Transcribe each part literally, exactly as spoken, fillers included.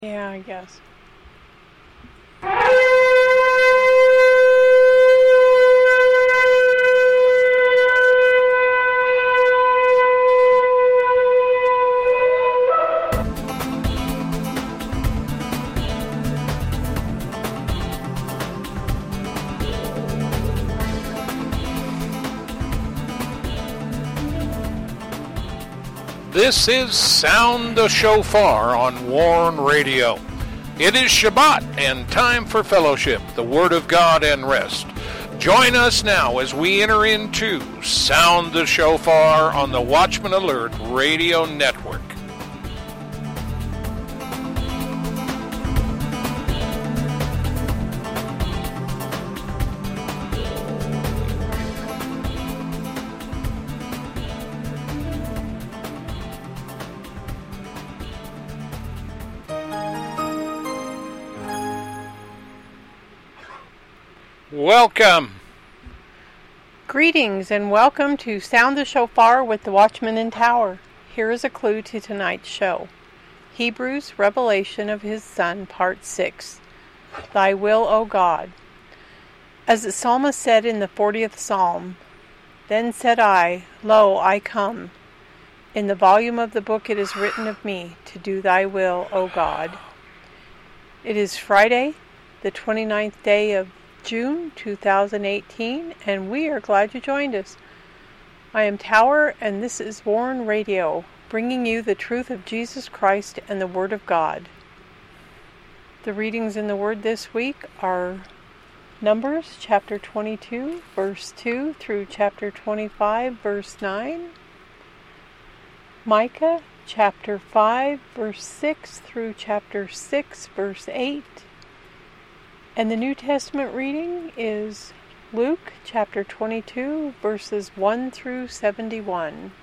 Yeah, I guess. This is Sound the Shofar on Warn Radio. It is Shabbat and time for fellowship, the Word of God, and rest. Join us now as we enter into Sound the Shofar on the Watchman Alert Radio Network. Welcome. Greetings and welcome to Sound the Shofar with the Watchman in Tower. Here is a clue to tonight's show. Hebrews, Revelation of His Son, Part six. Thy will, O God. As the psalmist said in the fortieth Psalm, Then said I, Lo, I come. In the volume of the book it is written of me, to do thy will, O God. It is Friday, the twenty-ninth day of June two thousand eighteen, and we are glad you joined us. I am Tower, and this is Warn Radio, bringing you the truth of Jesus Christ and the Word of God. The readings in the Word this week are Numbers chapter twenty-two, verse two through chapter twenty-five, verse nine. Micah chapter five, verse six through chapter six, verse eight. And the New Testament reading is Luke chapter twenty-two, verses one through seventy-one.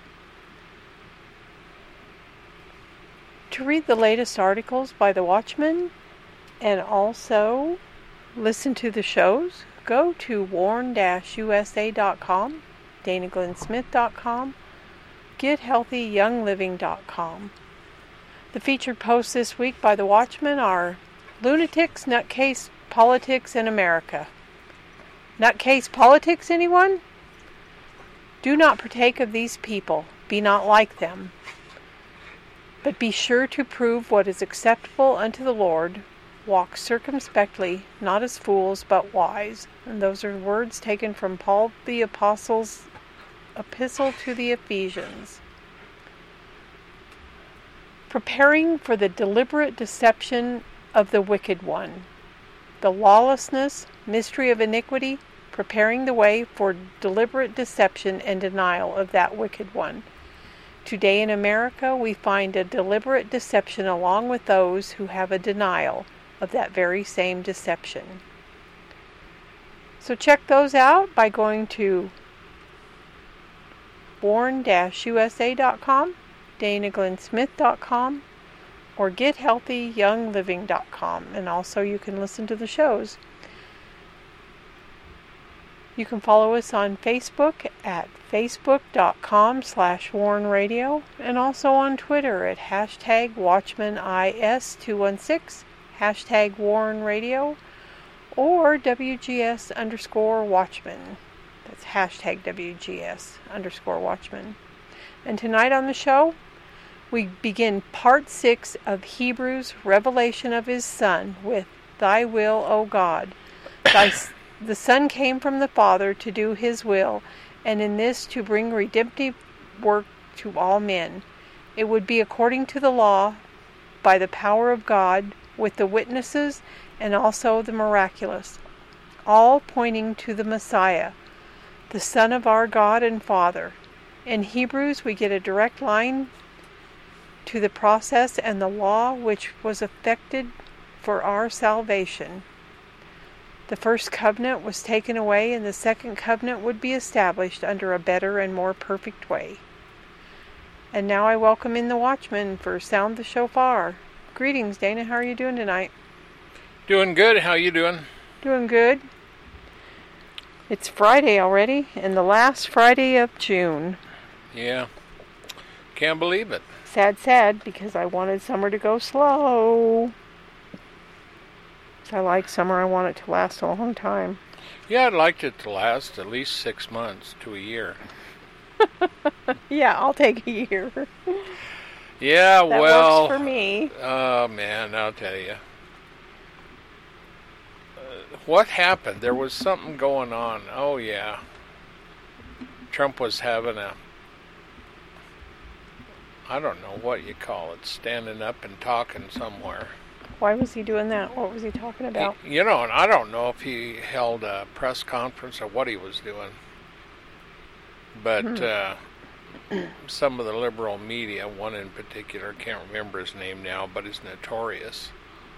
To read the latest articles by the Watchman and also listen to the shows, go to warn dash u s a dot com, dana glenn smith dot com, get healthy young living dot com. The featured posts this week by the Watchman are Lunatics, Nutcase, Politics in America. Nutcase politics, anyone? Do not partake of these people. Be not like them. But be sure to prove what is acceptable unto the Lord. Walk circumspectly, not as fools, but wise. And those are words taken from Paul the Apostle's epistle to the Ephesians. Preparing for the deliberate deception of the wicked one. The lawlessness, mystery of iniquity, preparing the way for deliberate deception and denial of that wicked one. Today in America, we find a deliberate deception along with those who have a denial of that very same deception. So check those out by going to warn dash u s a dot com, dana glenn smith dot com, or get healthy young living dot com, and also you can listen to the shows. You can follow us on Facebook at facebook dot com slash warn radio, and also on Twitter at hashtag watchman I S two one six, hashtag warn radio, or W G S underscore watchman. That's hashtag W G S underscore watchman. And tonight on the show, we begin part six of Hebrews, Revelation of His Son, with Thy will, O God. Thy, the Son came from the Father to do His will, and in this to bring redemptive work to all men. It would be according to the law, by the power of God, with the witnesses and also the miraculous, all pointing to the Messiah, the Son of our God and Father. In Hebrews, we get a direct line to the process and the law which was effected for our salvation. The first covenant was taken away, and the second covenant would be established under a better and more perfect way. And now I welcome in the Watchman for Sound the Shofar. Greetings, Dana. How are you doing tonight? Doing good. How you doing? Doing good. It's Friday already, and the last Friday of June. Yeah. Can't believe it. Sad, sad, because I wanted summer to go slow. I like summer. I want it to last a long time. Yeah, I'd like it to last at least six months to a year. Yeah, I'll take a year. Yeah, that well... works for me. Oh, man, I'll tell you. Uh, what happened? There was something going on. Oh, yeah. Trump was having a... I don't know what you call it, standing up and talking somewhere. Why was he doing that? What was he talking about? He, you know, and I don't know if he held a press conference or what he was doing. But hmm. uh, some of the liberal media, one in particular, can't remember his name now, but is notorious.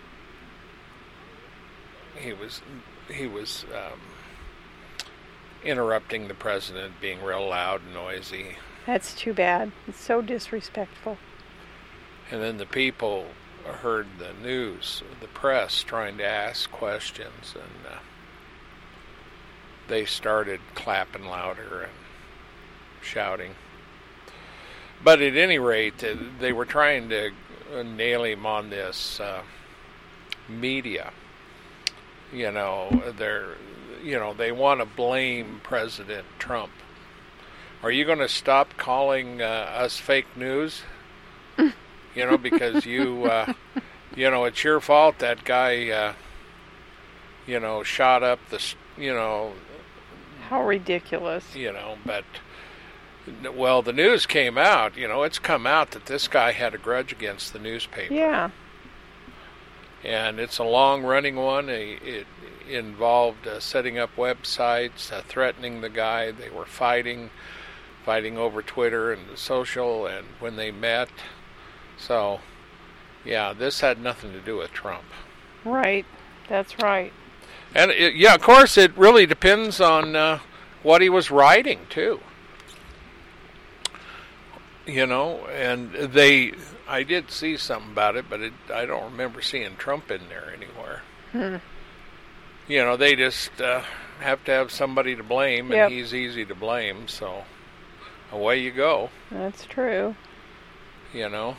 He was he was um, interrupting the president, being real loud and noisy. That's too bad. It's so disrespectful. And then the people heard the news, the press trying to ask questions, and uh, they started clapping louder and shouting. But at any rate, they were trying to nail him on this uh, media. You know, they're, you know, they want to blame President Trump. Are you going to stop calling uh, us fake news? You know, because you, uh, you know, it's your fault that guy, uh, you know, shot up the, you know. How ridiculous. You know, but, well, the news came out, you know, it's come out that this guy had a grudge against the newspaper. Yeah. And it's a long-running one. It involved uh, setting up websites, uh, threatening the guy. They were fighting, fighting over Twitter and social, and when they met. So, yeah, this had nothing to do with Trump. Right. That's right. And, it, yeah, of course, it really depends on uh, what he was writing, too. You know, and they... I did see something about it, but it, I don't remember seeing Trump in there anywhere. Hmm. You know, they just uh, have to have somebody to blame, and yep. he's easy to blame, so away you go. That's true. You know.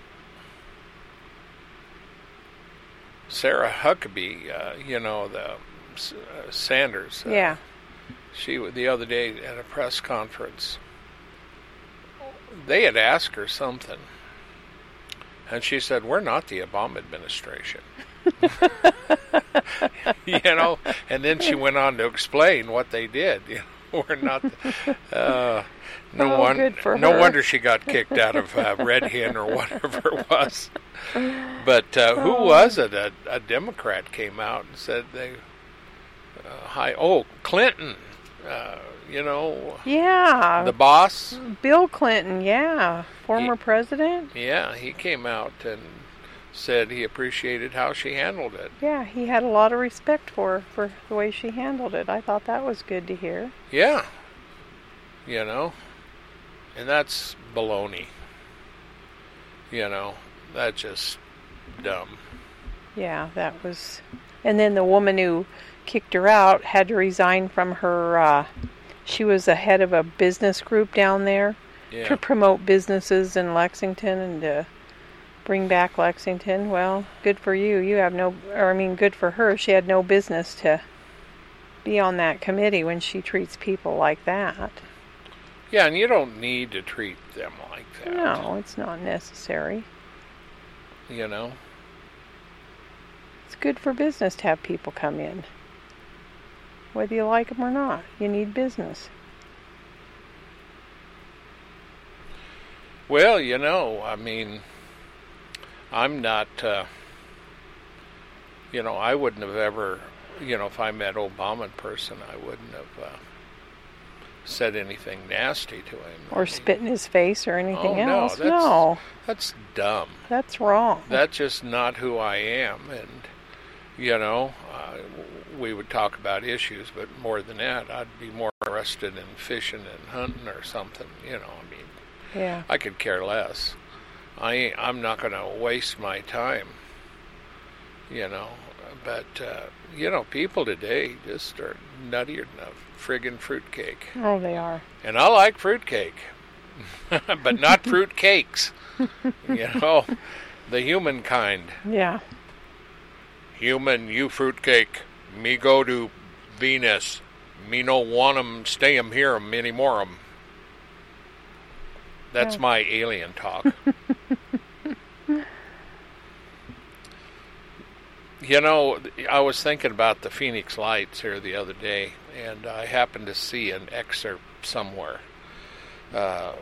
Sarah Huckabee, uh, you know, the uh, Sanders. Uh, yeah. She, the other day at a press conference, they had asked her something. And she said, "We're not the Obama administration." You know, and then she went on to explain what they did. You know, we're not. The, uh, no oh, one, good for no her. wonder she got kicked out of uh, Red Hen or whatever it was. But uh, who oh. was it? A, a Democrat came out and said they. Uh, hi, oh, Clinton. Uh, you know. Yeah. The boss. Bill Clinton, yeah. Former he, president. Yeah, he came out and said he appreciated how she handled it. Yeah, he had a lot of respect for her, for the way she handled it. I thought that was good to hear. Yeah. You know. And that's baloney. You know. That's just dumb. Yeah, that was... And then the woman who kicked her out had to resign from her... Uh, she was the head of a business group down there yeah. to promote businesses in Lexington and to bring back Lexington. Well, good for you. You have no... Or, I mean, good for her. She had no business to be on that committee when she treats people like that. Yeah, and you don't need to treat them like that. No, it's not necessary. You know? It's good for business to have people come in. Whether you like them or not, you need business. Well, you know, I mean, I'm not, uh, you know, I wouldn't have ever, you know, if I met Obama in person, I wouldn't have uh, said anything nasty to him. Or spit in his face or anything oh, else. No, that's, no. That's dumb. That's wrong. That's just not who I am. And, you know, uh, we would talk about issues, but more than that, I'd be more interested in fishing and hunting or something. You know, I mean, yeah. I could care less. I ain't, I'm not going to waste my time. You know, but uh, you know, people today just are nuttier than a friggin' fruitcake. Oh, they are. And I like fruitcake, but not fruit cakes. You know, the human kind. Yeah. Human, you fruitcake. Me go to Venus. Me no want 'em, stay 'em here 'em anymore 'em. That's Yeah. my alien talk. You know, I was thinking about the Phoenix Lights here the other day, and I happened to see an excerpt somewhere. Uh,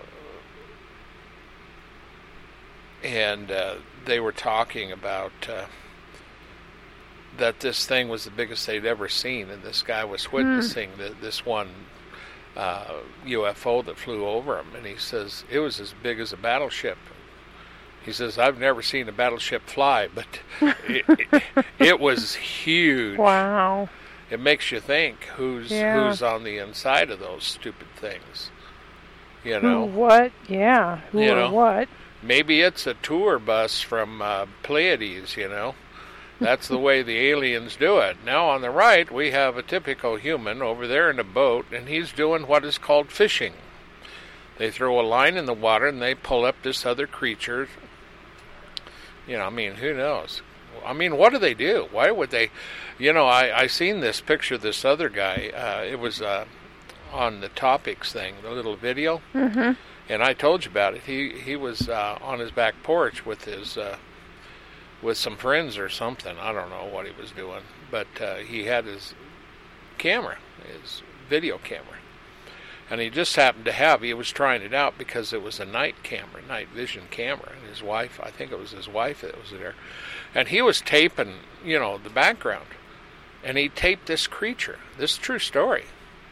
and uh, they were talking about uh, that this thing was the biggest they'd ever seen, and this guy was witnessing mm. the, this one uh, U F O that flew over him, and he says it was as big as a battleship. He says, I've never seen a battleship fly, but it, it, it was huge. Wow. It makes you think who's yeah. who's on the inside of those stupid things. You know? Who, what? Yeah. Who you or know? what? Maybe it's a tour bus from uh, Pleiades, you know? That's the way the aliens do it. Now on the right, we have a typical human over there in a boat, and he's doing what is called fishing. They throw a line in the water, and they pull up this other creature. You know, I mean, who knows? I mean, what do they do? Why would they? You know, I, I seen this picture of this other guy. Uh, it was uh, on the Topics thing, the little video. Mm-hmm. And I told you about it. He he was uh, on his back porch with his uh, with some friends or something. I don't know what he was doing, but uh, he had his camera, his video camera. And he just happened to have, he was trying it out because it was a night camera, night vision camera. And his wife, I think it was his wife that was there. And he was taping, you know, the background. And he taped this creature, this true story.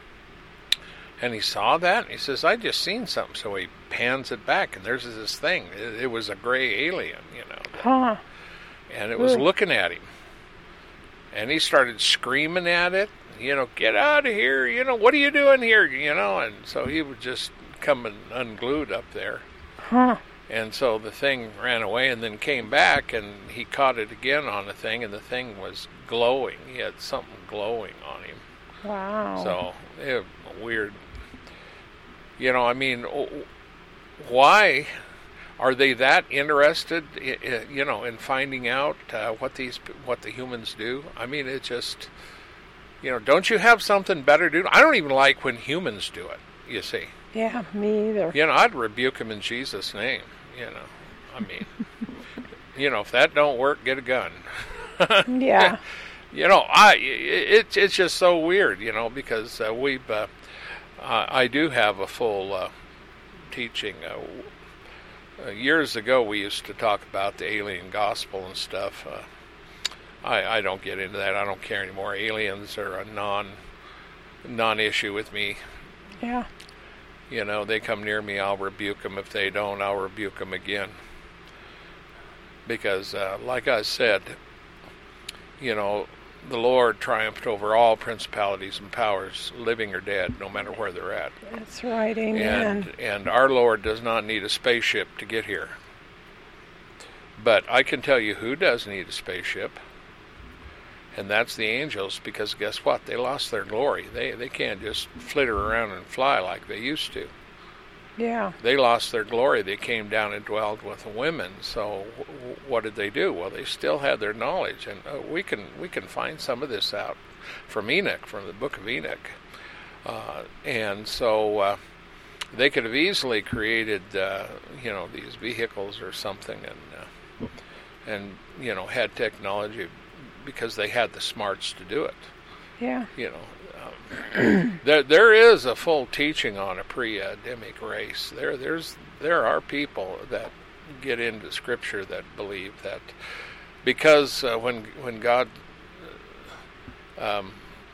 And he saw that, and he says, I just seen something. So he pans it back, and there's this thing. It, it was a gray alien, you know. That, huh. And it was Ooh. looking at him. And he started screaming at it. You know, get out of here, you know, what are you doing here, you know, and so he was just coming unglued up there. Huh. And so the thing ran away and then came back, and he caught it again on the thing, and the thing was glowing. He had something glowing on him. Wow. So, it, weird. You know, I mean, why are they that interested, you know, in finding out uh, what these, what the humans do? I mean, it just... You know, don't you have something better to do? I don't even like when humans do it, you see. Yeah, me either. You know, I'd rebuke them in Jesus' name, you know. I mean, you know, if that don't work, get a gun. Yeah. You know, I it, it's just so weird, you know, because uh, we've, uh, uh, I do have a full uh, teaching. Uh, uh, years ago, we used to talk about the alien gospel and stuff. Uh, I, I don't get into that. I don't care anymore. Aliens are a non, non-issue with me. Yeah. You know, they come near me, I'll rebuke them. If they don't, I'll rebuke them again. Because, uh, like I said, you know, the Lord triumphed over all principalities and powers, living or dead, no matter where they're at. That's right, amen. And, and our Lord does not need a spaceship to get here. But I can tell you who does need a spaceship. And that's the angels, because guess what? They lost their glory. They they can't just flitter around and fly like they used to. Yeah. They lost their glory. They came down and dwelled with the women. So w- what did they do? Well, they still had their knowledge, and uh, we can we can find some of this out from Enoch, from the book of Enoch. Uh, and so uh, they could have easily created, uh, you know, these vehicles or something, and uh, and you know had technology. Because they had the smarts to do it. Yeah. You know, um, there there is a full teaching on a pre-Adamic race. There there's there are people that get into Scripture that believe that because uh, when when God, um,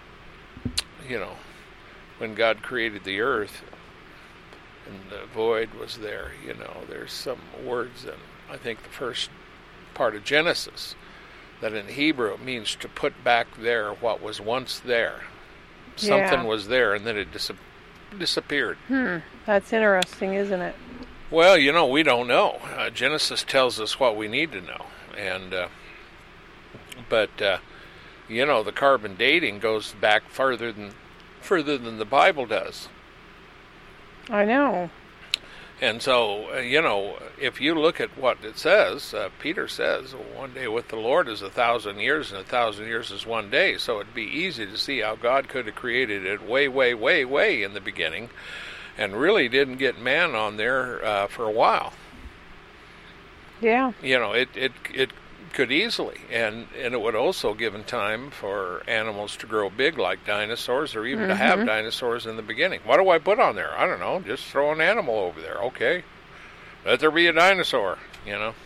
you know, when God created the earth and the void was there, you know, there's some words in I think the first part of Genesis. That in Hebrew it means to put back there what was once there. Something yeah. was there and then it dis- disappeared. Hmm. That's interesting, isn't it? Well, you know, we don't know. Uh, Genesis tells us what we need to know. and uh, But, uh, you know, the carbon dating goes back farther than, further than the Bible does. I know. And so, uh, you know, if you look at what it says, uh, Peter says, one day with the Lord is a thousand years, and a thousand years is one day. So it'd be easy to see how God could have created it way, way, way, way in the beginning, and really didn't get man on there uh, for a while. Yeah. You know, it, it, it could easily, and, and it would also given time for animals to grow big like dinosaurs, or even mm-hmm. to have dinosaurs in the beginning. What do I put on there? I don't know. Just throw an animal over there. Okay. Let there be a dinosaur, you know.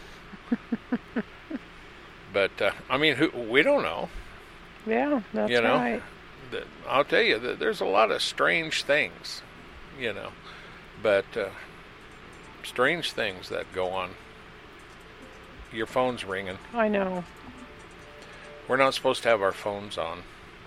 But, uh, I mean, who, we don't know. Yeah, that's you know? right. The, I'll tell you, the, there's a lot of strange things, you know. But uh, strange things that go on. Your phone's ringing. I know. We're not supposed to have our phones on.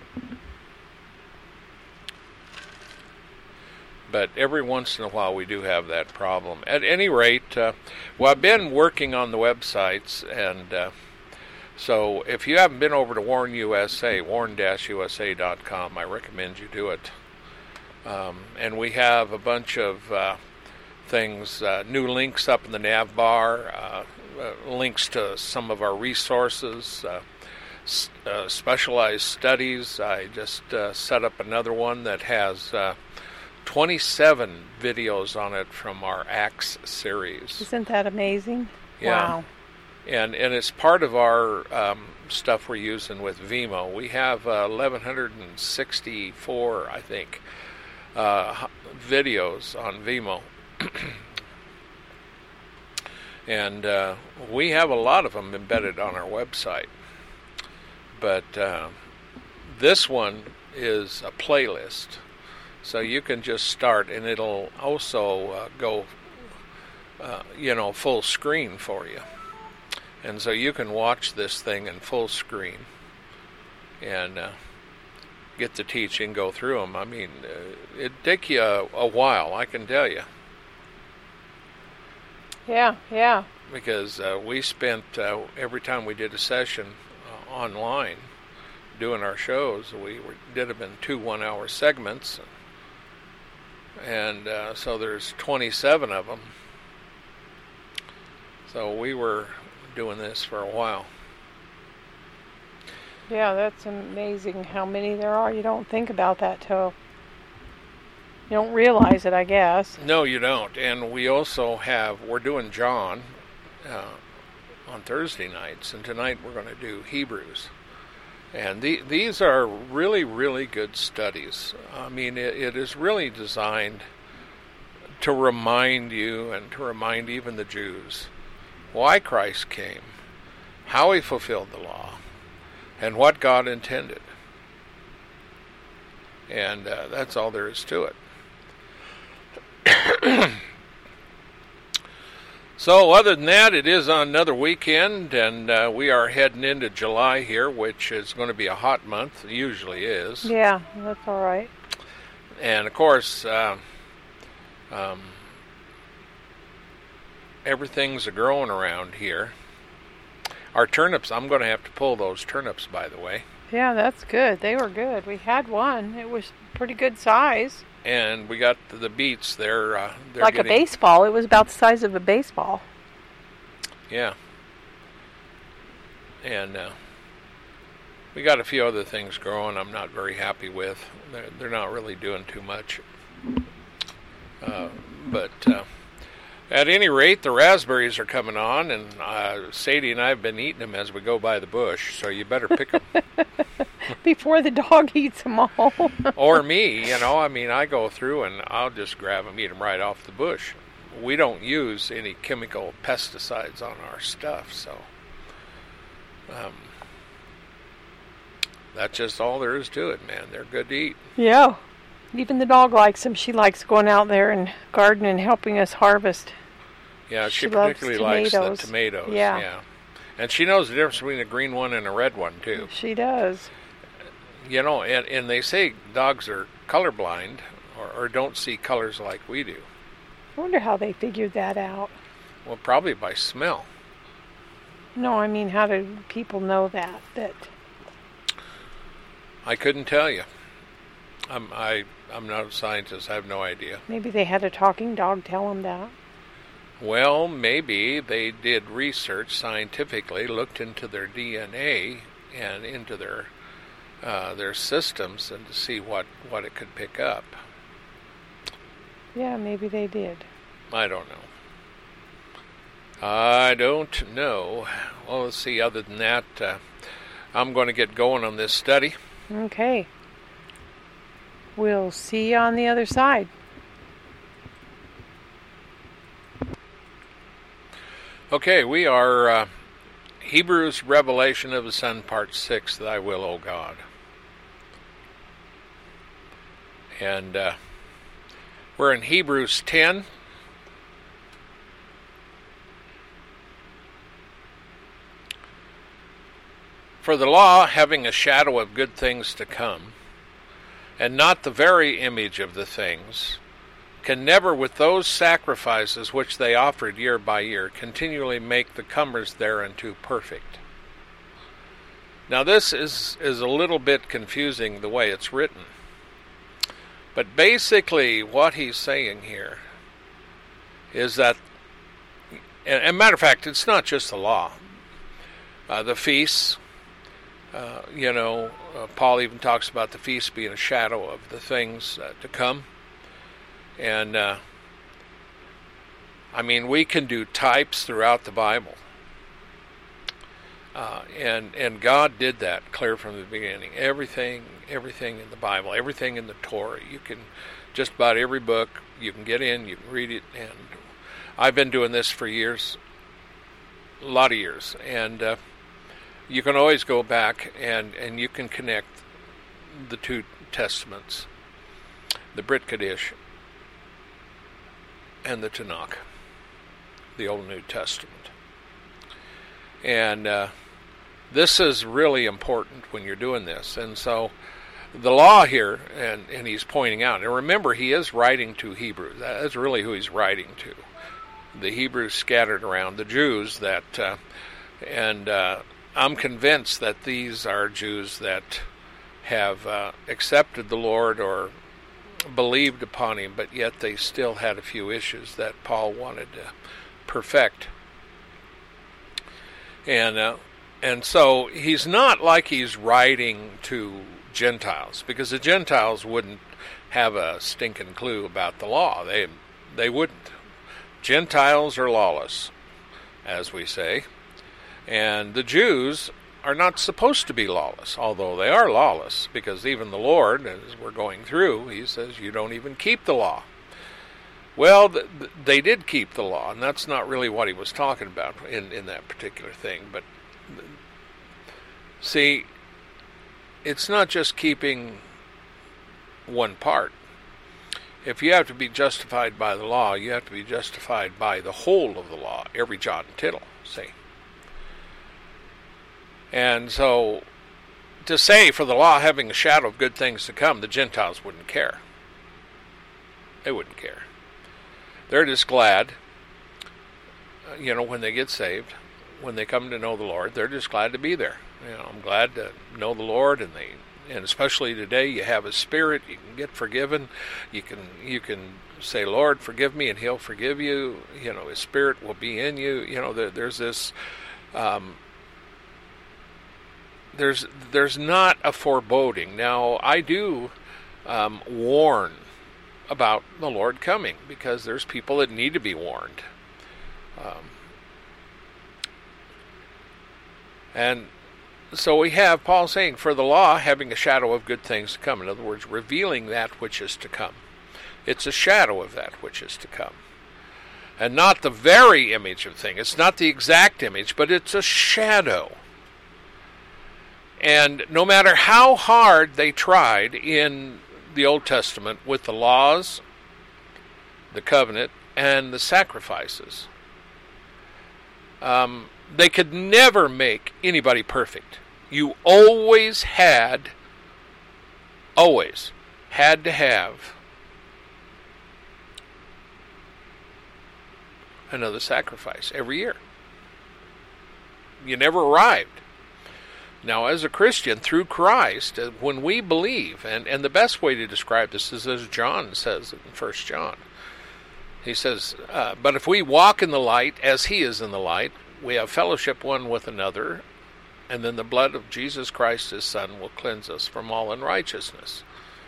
But every once in a while we do have that problem. At any rate, uh, well, I've been working on the websites, and uh, so if you haven't been over to Warn U S A, warn dash U S A dot com, I recommend you do it. Um, and we have a bunch of uh, things, uh, new links up in the nav bar, uh, Uh, links to some of our resources, uh, s- uh, specialized studies. I just uh, set up another one that has uh, twenty-seven videos on it from our Acts series. Isn't that amazing? Yeah. Wow. And and it's part of our um, stuff we're using with Vimeo. We have uh, eleven sixty-four, I think, uh, videos on Vimeo. And uh, we have a lot of them embedded on our website. But uh, this one is a playlist. So you can just start, and it'll also uh, go, uh, you know, full screen for you. And so you can watch this thing in full screen and uh, get the teaching, go through them. I mean, uh, it'd take you a, a while, I can tell you. Yeah, yeah. Because uh, we spent, uh, every time we did a session uh, online doing our shows, we were, did them in two one-hour segments. And uh, so there's twenty-seven of them. So we were doing this for a while. Yeah, that's amazing how many there are. You don't think about that till you don't realize it, I guess. No, you don't. And we also have, we're doing John uh, on Thursday nights, and tonight we're going to do Hebrews. And the, these are really, really good studies. I mean, it, it is really designed to remind you and to remind even the Jews why Christ came, how he fulfilled the law, and what God intended. And uh, that's all there is to it. So other than that, it is another weekend, and uh, we are heading into July here, which is going to be a hot month. It usually is. Yeah, that's all right. And of course, uh, um, everything's a growing around here. Our turnips, I'm going to have to pull those turnips, by the way. Yeah, that's good. They were good. We had one. It was pretty good size. And we got the beets. They're, uh, they're like getting, a baseball. It was about the size of a baseball. Yeah. And uh, we got a few other things growing I'm not very happy with. They're, they're not really doing too much. Uh, but uh, at any rate, the raspberries are coming on, and uh, Sadie and I have been eating them as we go by the bush, so you better pick them. Before the dog eats them all. Or me, you know, I mean, I go through and I'll just grab them, eat them right off the bush. We don't use any chemical pesticides on our stuff, so um, that's just all there is to it, man. They're good to eat. Yeah. Even the dog likes them. She likes going out there and gardening and helping us harvest. Yeah, she, she particularly likes tomatoes. the tomatoes. Yeah. yeah. And she knows the difference between a green one and a red one, too. She does. You know, and, and they say dogs are colorblind or, or don't see colors like we do. I wonder how they figured that out. Well, probably by smell. No, I mean, how do people know that? That I couldn't tell you. I'm I I'm not a scientist. I have no idea. Maybe they had a talking dog tell them that. Well, maybe they did research scientifically, looked into their D N A and into their uh, their systems, and to see what, what it could pick up. Yeah, maybe they did. I don't know. I don't know. Well, let's see. Other than that, uh, I'm going to get going on this study. Okay. We'll see you on the other side. Okay, we are uh, Hebrews Revelation of the Son, Part six, Thy Will, O God. And uh, we're in Hebrews ten. For the law, having a shadow of good things to come, and not the very image of the things, can never with those sacrifices which they offered year by year continually make the comers thereunto perfect. Now this is, is a little bit confusing the way it's written. But basically what he's saying here is that, and, and matter of fact, it's not just the law. Uh, the feasts, uh, you know, uh, Paul even talks about the feasts being a shadow of the things uh, to come. And, uh, I mean, we can do types throughout the Bible. Uh, and and God did that clear from the beginning. Everything, everything in the Bible, everything in the Torah, you can, just about every book, you can get in, you can read it. And I've been doing this for years, a lot of years. And uh, you can always go back and, and you can connect the two testaments, the Brit Kaddish and the Tanakh, the Old and New Testament. And uh, this is really important when you're doing this. And so the law here, and, and he's pointing out, and remember, he is writing to Hebrews. That's really who he's writing to. The Hebrews scattered around, the Jews that, uh, and uh, I'm convinced that these are Jews that have uh, accepted the Lord or believed upon him, but yet they still had a few issues that Paul wanted to perfect. And uh, and so he's not like he's writing to Gentiles, because the Gentiles wouldn't have a stinking clue about the law. They they wouldn't. Gentiles are lawless, as we say, and the Jews are not supposed to be lawless, although they are lawless, because even the Lord, as we're going through, he says you don't even keep the law. Well, th- they did keep the law, and that's not really what he was talking about in, in that particular thing. But see, it's not just keeping one part. If you have to be justified by the law, you have to be justified by the whole of the law, every jot and tittle, see. And so, to say for the law having a shadow of good things to come, the Gentiles wouldn't care. They wouldn't care. They're just glad, you know, when they get saved, when they come to know the Lord, they're just glad to be there. You know, I'm glad to know the Lord, and they, and especially today, you have His Spirit. You can get forgiven. You can you can say, Lord, forgive me, and He'll forgive you. You know, His Spirit will be in you. You know, there, there's this. Um, there's there's not a foreboding. Now, I do um, warn about the Lord coming, because there's people that need to be warned. Um, and so we have Paul saying, for the law having a shadow of good things to come. In other words, revealing that which is to come. It's a shadow of that which is to come. And not the very image of thing. It's not the exact image, but it's a shadow. And no matter how hard they tried in the Old Testament with the laws, the covenant, and the sacrifices, um, they could never make anybody perfect. You always had, always had to have another sacrifice every year. You never arrived. Now, as a Christian, through Christ, when we believe, and, and the best way to describe this is as John says in First John, He says, uh, but if we walk in the light as he is in the light, we have fellowship one with another, and then the blood of Jesus Christ, his Son, will cleanse us from all unrighteousness.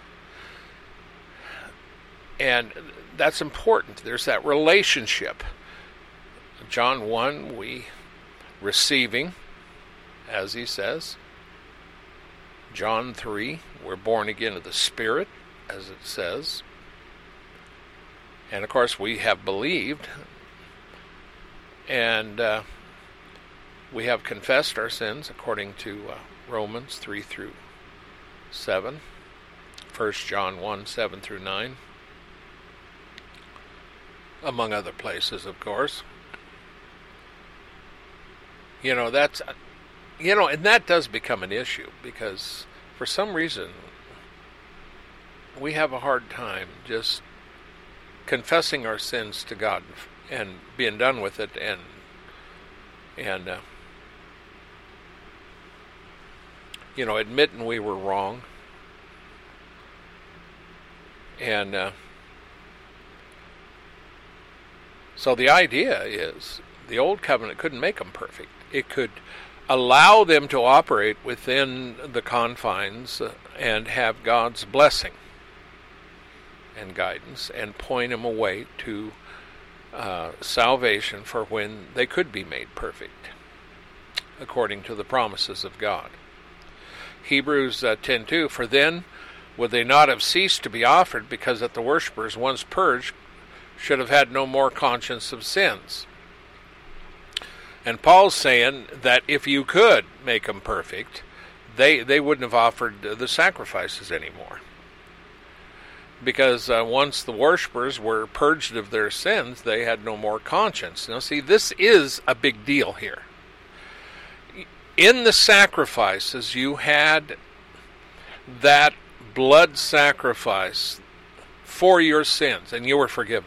And that's important. There's that relationship. John one, we receiving, as he says. John three, we're born again of the Spirit, as it says. And of course, we have believed, and uh, we have confessed our sins according to uh, Romans three through seven, First John one, seven through nine, among other places, of course. You know, that's, you know, and that does become an issue, because for some reason, we have a hard time just confessing our sins to God and being done with it, and and uh, you know, admitting we were wrong, and uh, so the idea is the old covenant couldn't make them perfect. It could allow them to operate within the confines uh, and have God's blessing and guidance, and point them away to uh, salvation for when they could be made perfect, according to the promises of God. Hebrews uh, ten two, for then would they not have ceased to be offered, because that the worshippers, once purged, should have had no more conscience of sins. And Paul's saying that if you could make them perfect, they, they wouldn't have offered the sacrifices anymore. Because uh, once the worshippers were purged of their sins, they had no more conscience. Now see, this is a big deal here. In the sacrifices, you had that blood sacrifice for your sins, and you were forgiven.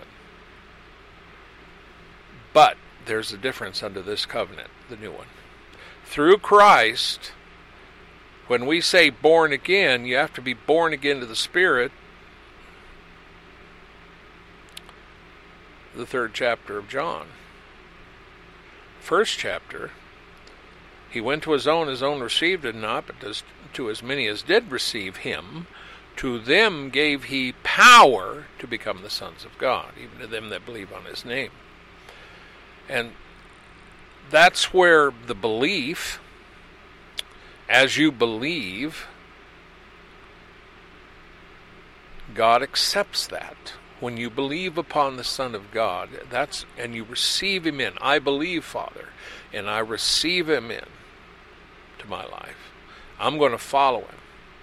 But there's a difference under this covenant, the new one. Through Christ, when we say born again, you have to be born again to the Spirit. The third chapter of John. First chapter, he went to his own, his own received him not, but to as many as did receive him, to them gave he power to become the sons of God, even to them that believe on his name. And that's where the belief, as you believe, God accepts that. When you believe upon the Son of God, that's, and you receive him in, I believe, Father, and I receive him in to my life. I'm going to follow him.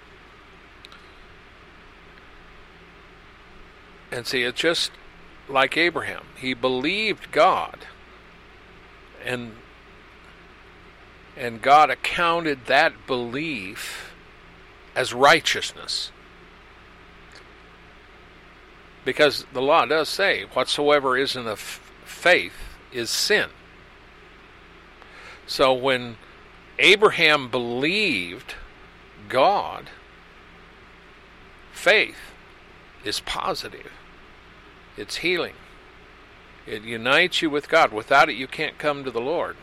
And see, it's just like Abraham. He believed God, and and God accounted that belief as righteousness. Because the law does say, whatsoever isn't of faith is sin. So when Abraham believed God, faith is positive. It's healing. It unites you with God. Without it, you can't come to the Lord.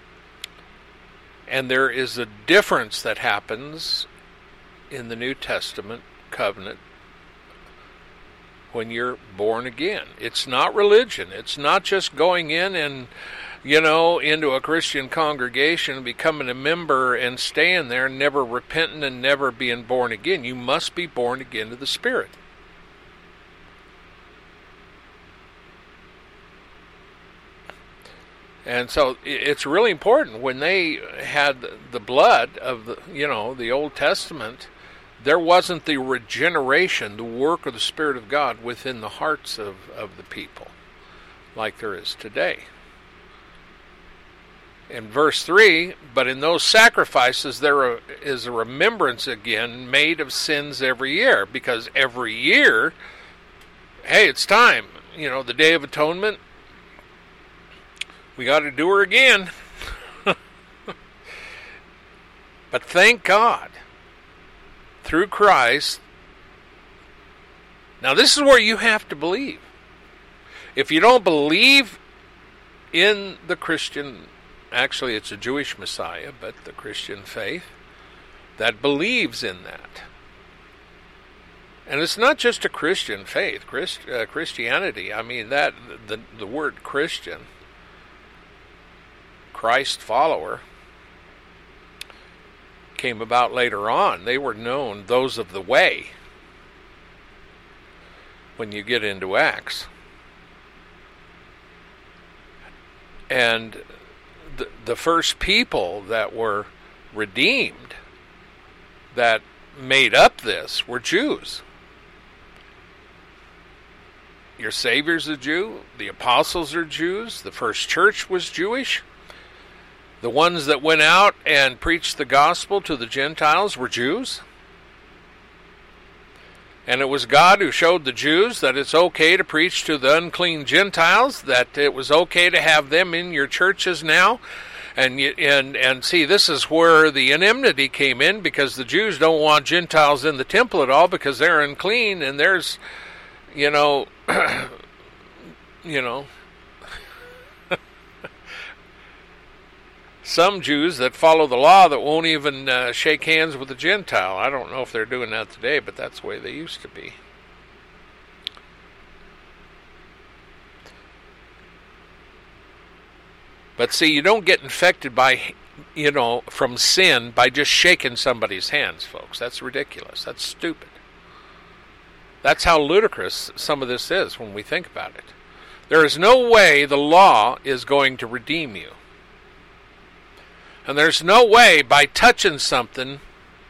And there is a difference that happens in the New Testament covenant when you're born again. It's not religion. It's not just going in and, you know, into a Christian congregation, becoming a member and staying there, never repenting and never being born again. You must be born again to the Spirit. And so it's really important. When they had the blood of the, you know, the Old Testament, there wasn't the regeneration, the work of the Spirit of God within the hearts of, of the people like there is today. In verse three, but in those sacrifices there is a remembrance again made of sins every year, because every year, hey, it's time. You know, the Day of Atonement, we got to do her again. But thank God, through Christ. Now this is where you have to believe. If you don't believe in the Christian, actually it's a Jewish Messiah, but the Christian faith that believes in that. And it's not just a Christian faith, Christ, uh, Christianity. I mean, that the the word Christian, Christ follower, came about later on. They were known, those of the way, when you get into Acts. And the, the first people that were redeemed, that made up this, were Jews. Your Savior's a Jew. The apostles are Jews. The first church was Jewish. The ones that went out and preached the gospel to the Gentiles were Jews. And it was God who showed the Jews that it's okay to preach to the unclean Gentiles, that it was okay to have them in your churches now. And and and see, this is where the enmity came in, because the Jews don't want Gentiles in the temple at all because they're unclean, and there's, you know, you know, some Jews that follow the law that won't even uh, shake hands with a Gentile. I don't know if they're doing that today, but that's the way they used to be. But see, you don't get infected by, you know, from sin by just shaking somebody's hands, folks. That's ridiculous. That's stupid. That's how ludicrous some of this is when we think about it. There is no way the law is going to redeem you. And there's no way by touching something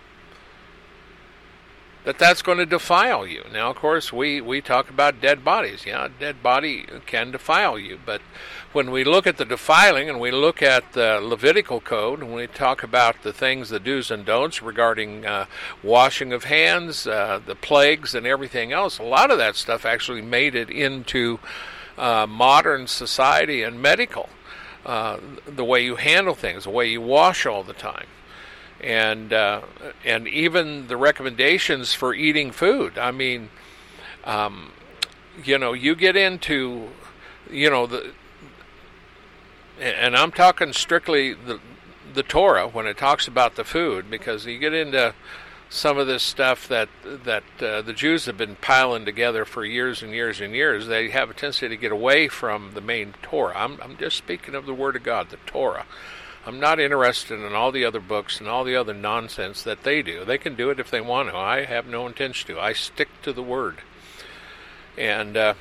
that that's going to defile you. Now, of course, we, we talk about dead bodies. Yeah, a dead body can defile you. But when we look at the defiling and we look at the Levitical code, and we talk about the things, the do's and don'ts regarding uh, washing of hands, uh, the plagues and everything else, a lot of that stuff actually made it into uh, modern society and medical. Uh, the way you handle things, the way you wash all the time. And uh, and even the recommendations for eating food. I mean, um, you know, you get into, you know, the, and I'm talking strictly the the Torah when it talks about the food, because you get into some of this stuff that that uh, the Jews have been piling together for years and years and years. They have a tendency to get away from the main Torah. I'm I'm just speaking of the Word of God, the Torah. I'm not interested in all the other books and all the other nonsense that they do. They can do it if they want to. I have no intention to. I stick to the Word. And, uh,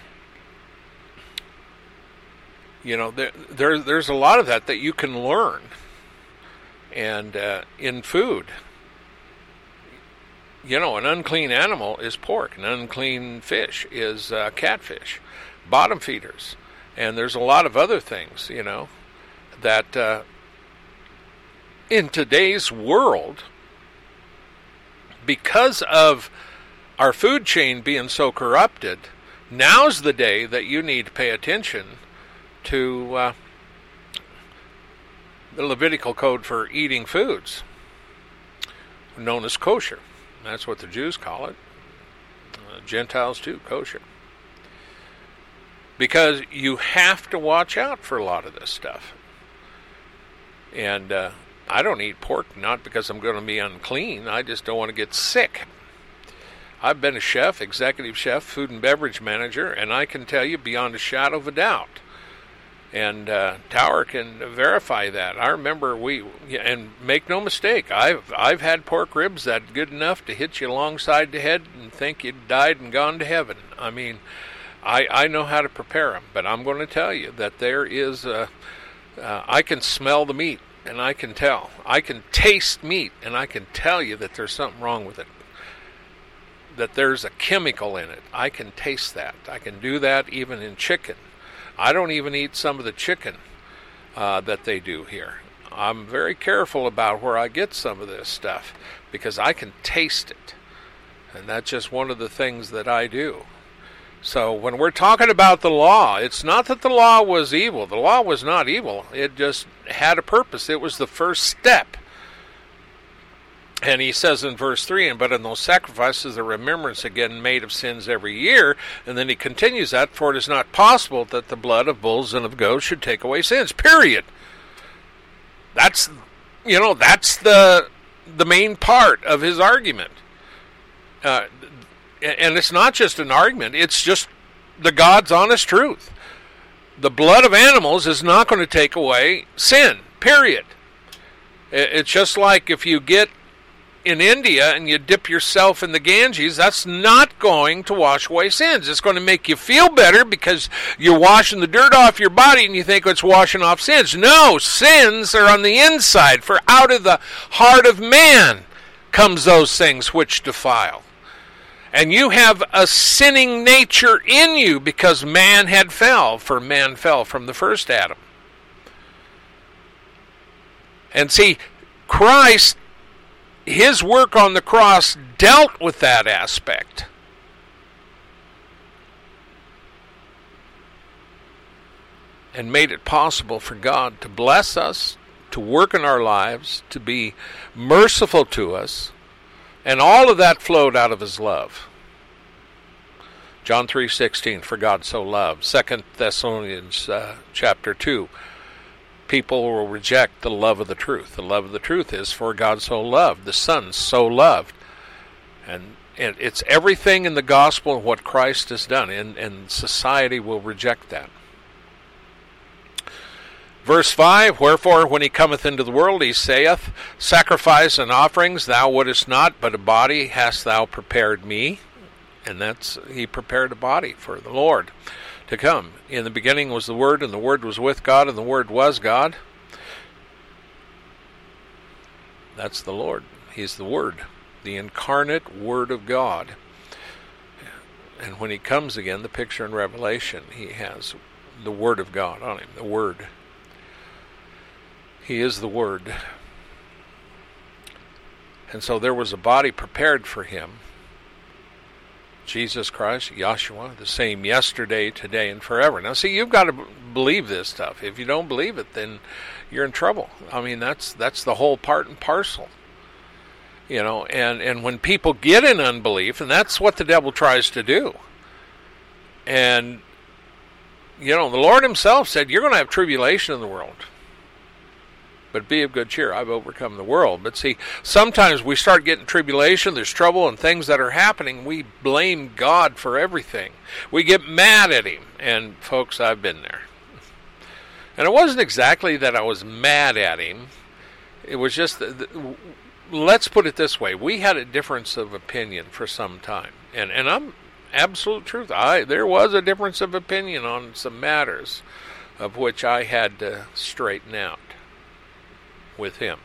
you know, there, there, there's a lot of that that you can learn. And uh, in food, you know, an unclean animal is pork. An unclean fish is uh, catfish. Bottom feeders. And there's a lot of other things, you know, that... Uh, in today's world, because of our food chain being so corrupted, now's the day that you need to pay attention to uh, the Levitical code for eating foods, known as kosher. That's what the Jews call it. Uh, Gentiles too, kosher. Because you have to watch out for a lot of this stuff. And uh, I don't eat pork, not because I'm going to be unclean. I just don't want to get sick. I've been a chef, executive chef, food and beverage manager, and I can tell you beyond a shadow of a doubt. And uh, Tower can verify that. I remember we, and make no mistake, I've I've had pork ribs that good enough to hit you alongside the head and think you'd died and gone to heaven. I mean, I, I know how to prepare them, but I'm going to tell you that there is a, uh, I can smell the meat. And I can tell. I can taste meat, and I can tell you that there's something wrong with it. That there's a chemical in it. I can taste that. I can do that even in chicken. I don't even eat some of the chicken uh, that they do here. I'm very careful about where I get some of this stuff, because I can taste it. And that's just one of the things that I do. So when we're talking about the law, it's not that the law was evil. The law was not evil. It just had a purpose. It was the first step And he says in verse three, and but in those sacrifices the remembrance again made of sins every year. And then he continues that, for it is not possible that the blood of bulls and of goats should take away sins. Period. That's, you know, that's the the main part of his argument. Uh, and it's not just an argument, it's just the God's honest truth. The blood of animals is not going to take away sin. Period. It's just like if you get in India and you dip yourself in the Ganges, that's not going to wash away sins. It's going to make you feel better because you're washing the dirt off your body and you think it's washing off sins. No, sins are on the inside, for out of the heart of man comes those things which defile. And you have a sinning nature in you because man had fell, for man fell from the first Adam. And see, Christ, his work on the cross dealt with that aspect. And made it possible for God to bless us, to work in our lives, to be merciful to us. And all of that flowed out of his love. John three sixteen, for God so loved. Second Thessalonians uh, chapter two. People will reject the love of the truth. The love of the truth is, for God so loved, the Son so loved. And, and it's everything in the gospel and what Christ has done, and, and society will reject that. Verse five, wherefore when he cometh into the world, he saith, sacrifice and offerings thou wouldest not, but a body hast thou prepared me. And that's, he prepared a body for the Lord to come. In the beginning was the Word, and the Word was with God, and the Word was God. That's the Lord. He's the Word, the incarnate Word of God. And when he comes again, the picture in Revelation, he has the Word of God on him, the Word. He is the Word. And so there was a body prepared for him. Jesus Christ, Yahshua, the same yesterday, today, and forever. Now, see, you've got to b- believe this stuff. If you don't believe it, then you're in trouble. I mean, that's that's the whole part and parcel. You know, and, and when people get in unbelief, and that's what the devil tries to do. And, you know, the Lord himself said, you're going to have tribulation in the world. But be of good cheer, I've overcome the world. But see, sometimes we start getting tribulation, there's trouble and things that are happening. We blame God for everything. We get mad at him. And folks, I've been there. And it wasn't exactly that I was mad at him. It was just, let's put it this way. We had a difference of opinion for some time. And and I'm absolute truth. I there was a difference of opinion on some matters of which I had to straighten out with him.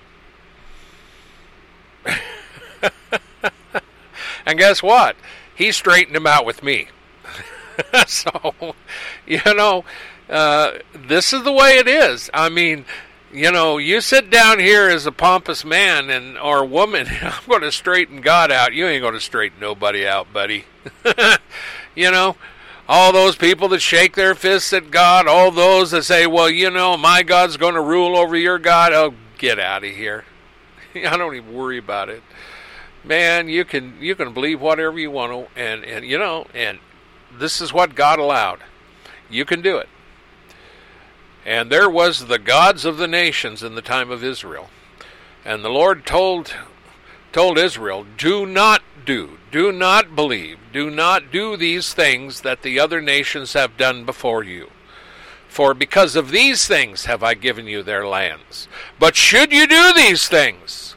And guess what? He straightened him out with me. So, you know, uh, this is the way it is. I mean, you know, you sit down here as a pompous man and or woman, I'm going to straighten God out. You ain't going to straighten nobody out, buddy. You know, all those people that shake their fists at God, all those that say, well, you know, my God's going to rule over your God. Oh, get out of here. I don't even worry about it. Man, you can you can believe whatever you want to, and, and you know, and this is what God allowed. You can do it. And there was the gods of the nations in the time of Israel. And the Lord told told Israel, do not do, do not believe, do not do these things that the other nations have done before you. For because of these things have I given you their lands. But should you do these things,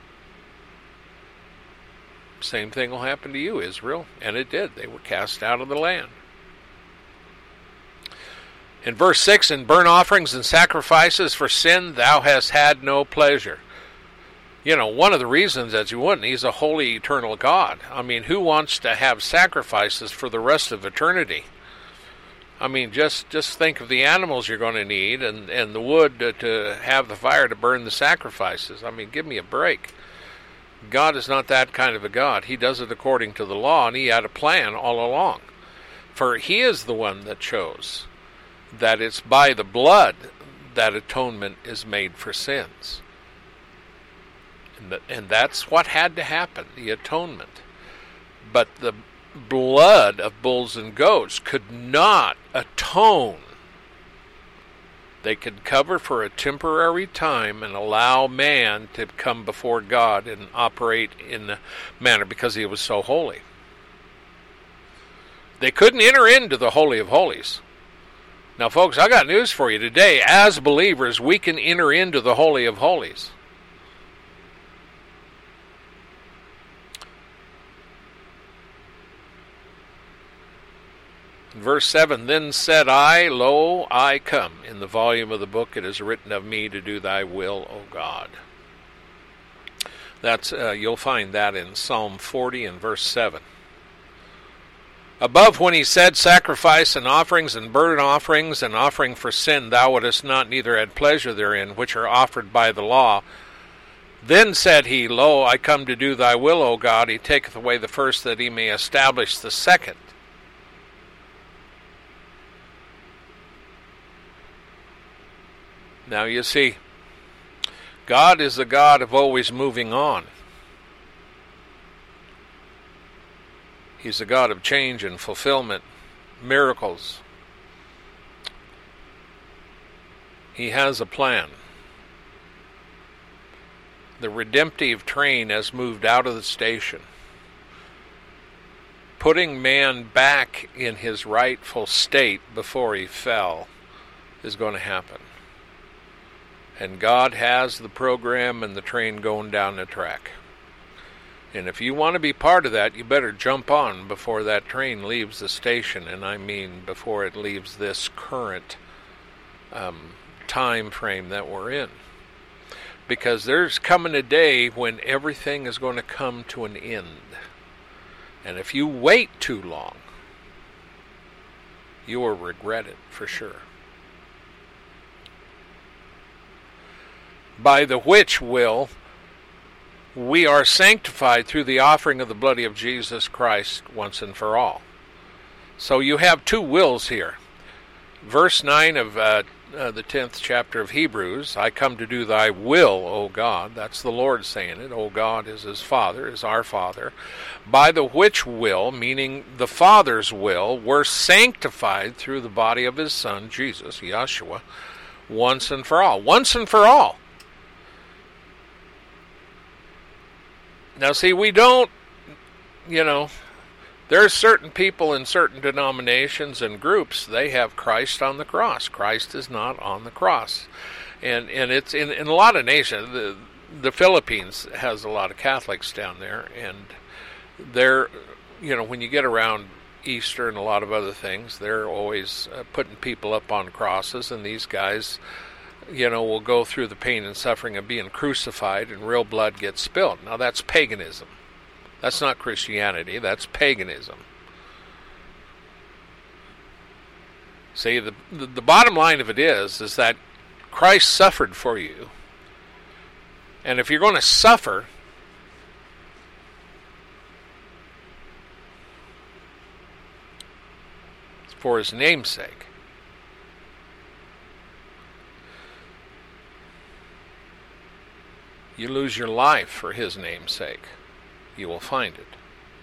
same thing will happen to you, Israel. And it did. They were cast out of the land. In verse six, in burnt offerings and sacrifices for sin, thou hast had no pleasure. You know, one of the reasons that you wouldn't, he's a holy, eternal God. I mean, who wants to have sacrifices for the rest of eternity? I mean, just, just think of the animals you're going to need and, and the wood to, to have the fire to burn the sacrifices. I mean, give me a break. God is not that kind of a God. He does it according to the law, and he had a plan all along. For he is the one that chose that it's by the blood that atonement is made for sins. And, and that's what had to happen, the atonement. But the blood of bulls and goats could not atone. They could cover for a temporary time and allow man to come before God and operate in the manner because he was so holy. They couldn't enter into the Holy of Holies. Now, folks, I got news for you today. As believers, we can enter into the Holy of Holies. Verse seven, then said I, Lo, I come. In the volume of the book it is written of me to do thy will, O God. That's uh, you'll find that in Psalm forty and verse seven. Above, when he said, Sacrifice and offerings and burnt offerings and offering for sin thou wouldest not, neither had pleasure therein, which are offered by the law. Then said he, Lo, I come to do thy will, O God. He taketh away the first, that he may establish the second. Now you see, God is the God of always moving on. He's a God of change and fulfillment, miracles. He has a plan. The redemptive train has moved out of the station, putting man back in his rightful state before he fell is going to happen. And God has the program and the train going down the track. And if you want to be part of that, you better jump on before that train leaves the station. And I mean before it leaves this current um, time frame that we're in. Because there's coming a day when everything is going to come to an end. And if you wait too long, you will regret it for sure. By the which will we are sanctified through the offering of the blood of Jesus Christ once and for all. So you have two wills here. Verse nine of uh, uh, the tenth chapter of Hebrews, I come to do thy will, O God. That's the Lord saying it. O God is his Father, is our Father. By the which will, meaning the Father's will, we're sanctified through the body of his Son, Jesus, Yeshua, once and for all. Once and for all. Now, see, we don't, you know, there's certain people in certain denominations and groups, they have Christ on the cross. Christ is not on the cross. And and it's in, in a lot of nations, the, the Philippines has a lot of Catholics down there, and they're, you know, when you get around Easter and a lot of other things, they're always uh, putting people up on crosses, and these guys, you know, will go through the pain and suffering of being crucified and real blood gets spilled. Now that's paganism. That's not Christianity, that's paganism. See, the, the, the bottom line of it is, is that Christ suffered for you. And if you're going to suffer, it's for his name's sake. You lose your life for his name's sake. You will find it.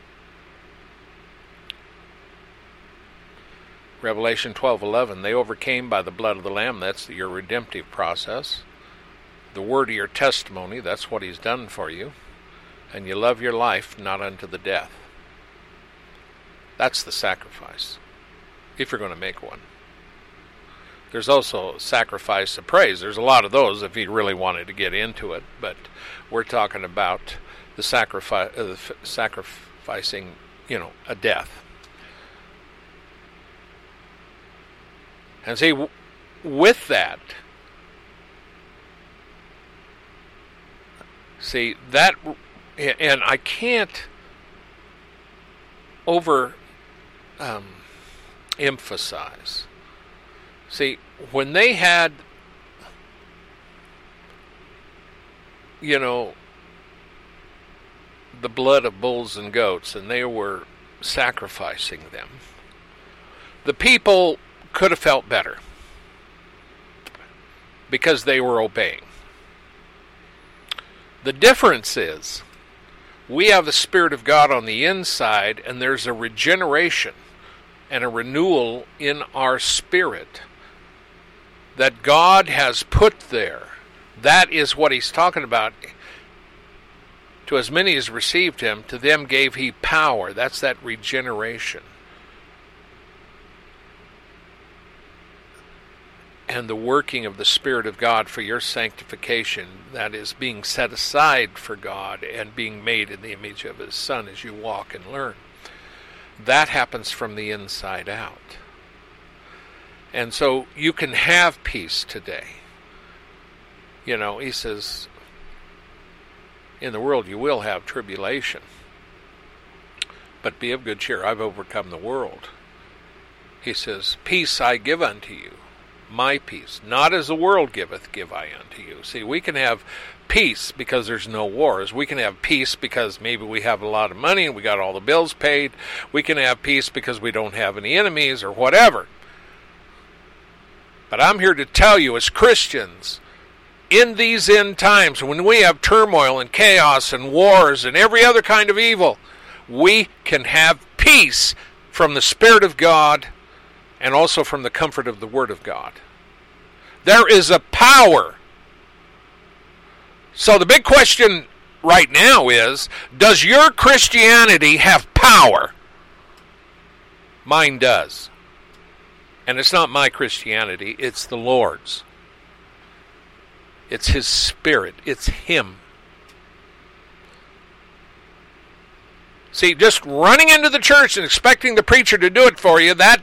Revelation twelve eleven, they overcame by the blood of the Lamb. That's your redemptive process. The word of your testimony, that's what he's done for you. And you love your life not unto the death. That's the sacrifice, if you're going to make one. There's also sacrifice of praise. There's a lot of those if you really wanted to get into it, but we're talking about the sacrifice, uh, the sacrificing, you know, a death. And see, w- with that, see that, and I can't over um, emphasize. See, when they had, you know, the blood of bulls and goats, and they were sacrificing them, the people could have felt better because they were obeying. The difference is we have the Spirit of God on the inside, and there's a regeneration and a renewal in our spirit that God has put there. That is what he's talking about. To as many as received him, to them gave he power. That's that regeneration. And the working of the Spirit of God for your sanctification, that is being set aside for God and being made in the image of his Son as you walk and learn. That happens from the inside out. And so you can have peace today. You know, he says, in the world you will have tribulation. But be of good cheer, I've overcome the world. He says, peace I give unto you. My peace, not as the world giveth, give I unto you. See, we can have peace because there's no wars. We can have peace because maybe we have a lot of money and we got all the bills paid. We can have peace because we don't have any enemies or whatever. But I'm here to tell you, as Christians, in these end times, when we have turmoil and chaos and wars and every other kind of evil, we can have peace from the Spirit of God and also from the comfort of the Word of God. There is a power. So the big question right now is, does your Christianity have power? Mine does. And it's not my Christianity, it's the Lord's. It's His Spirit. It's Him. See, just running into the church and expecting the preacher to do it for you, that,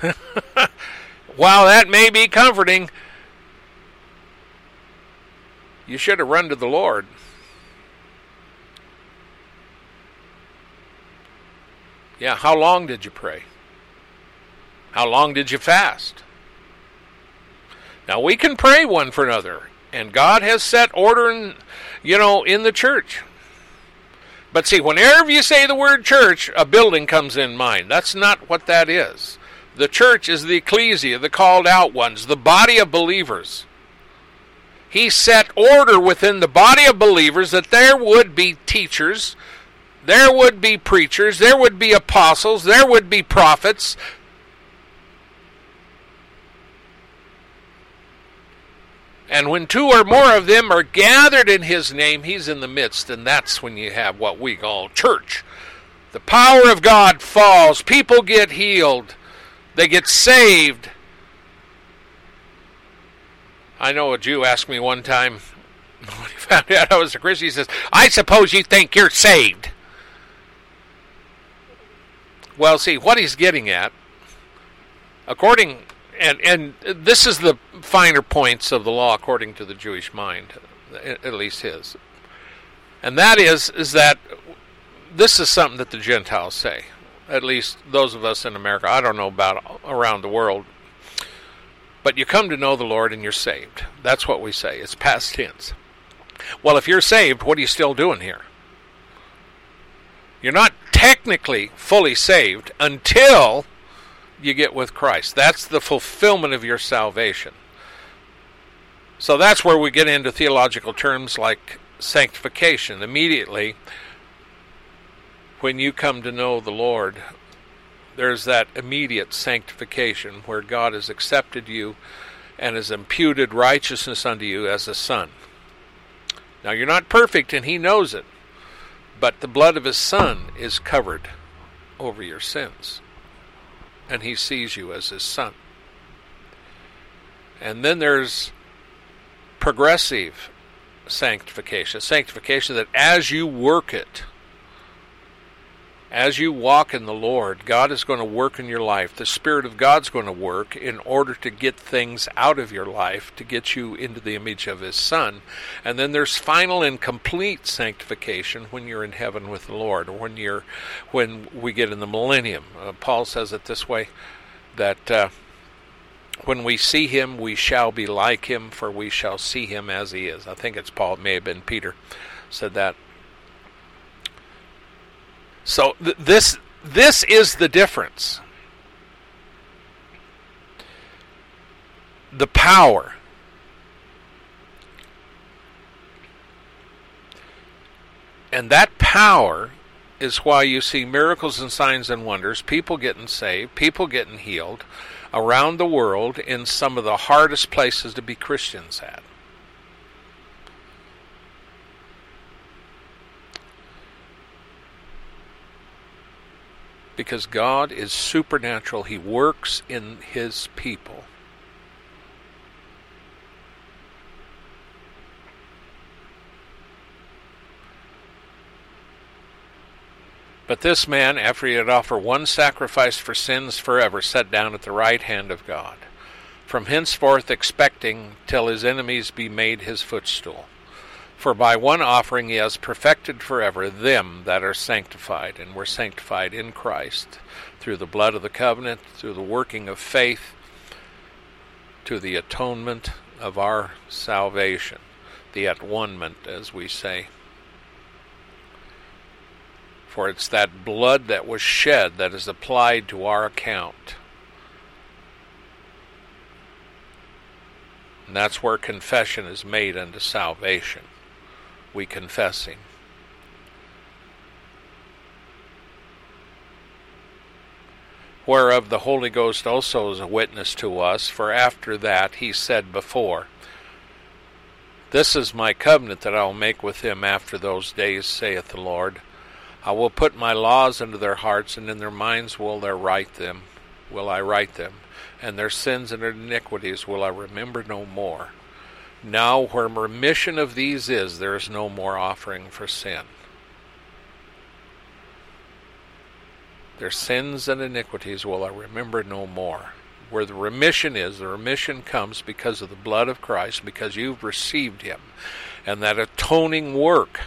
while that may be comforting, you should have run to the Lord. Yeah, how long did you pray? How long did you fast? Now, we can pray one for another, and God has set order in, you know, in the church. But see, whenever you say the word church, a building comes in mind. That's not what that is. The church is the ecclesia, the called out ones, the body of believers. He set order within the body of believers that there would be teachers, there would be preachers, there would be apostles, there would be prophets. And when two or more of them are gathered in His name, He's in the midst, and that's when you have what we call church. The power of God falls, people get healed, they get saved. I know a Jew asked me one time, when he found out I was a Christian, he says, I suppose you think you're saved. Well, see, what he's getting at, according... And and this is the finer points of the law according to the Jewish mind, at least his. And that is, is that this is something that the Gentiles say, at least those of us in America. I don't know about around the world. But you come to know the Lord and you're saved. That's what we say. It's past tense. Well, if you're saved, what are you still doing here? You're not technically fully saved until you get with Christ. That's the fulfillment of your salvation. So that's where we get into theological terms like sanctification. Immediately, when you come to know the Lord, there's that immediate sanctification where God has accepted you and has imputed righteousness unto you as a son. Now, you're not perfect, and He knows it, but the blood of His Son is covered over your sins. And He sees you as His son. And then there's progressive sanctification. Sanctification that as you work it, as you walk in the Lord, God is going to work in your life. The Spirit of God's going to work in order to get things out of your life, to get you into the image of His Son. And then there's final and complete sanctification when you're in heaven with the Lord, or when you're, when we get in the millennium. Uh, Paul says it this way, that uh, when we see Him, we shall be like Him, for we shall see Him as He is. I think it's Paul, it may have been Peter, said that. So th- this this is the difference. The power. And that power is why you see miracles and signs and wonders, people getting saved, people getting healed around the world in some of the hardest places to be Christians at. Because God is supernatural. He works in His people. But this man, after he had offered one sacrifice for sins forever, sat down at the right hand of God, from henceforth expecting till his enemies be made his footstool. For by one offering he has perfected forever them that are sanctified, and were sanctified in Christ, through the blood of the covenant, through the working of faith, to the atonement of our salvation, the at-one-ment, as we say. For it's that blood that was shed that is applied to our account. And that's where confession is made unto salvation. We confess Him. Whereof the Holy Ghost also is a witness to us, for after that He said before, This is my covenant that I will make with them after those days, saith the Lord. I will put my laws into their hearts, and in their minds will I write them, will I write them, and their sins and their iniquities will I remember no more. Now where remission of these is, there is no more offering for sin. Their sins and iniquities will I remember no more. Where the remission is, the remission comes because of the blood of Christ, because you've received Him. And that atoning work,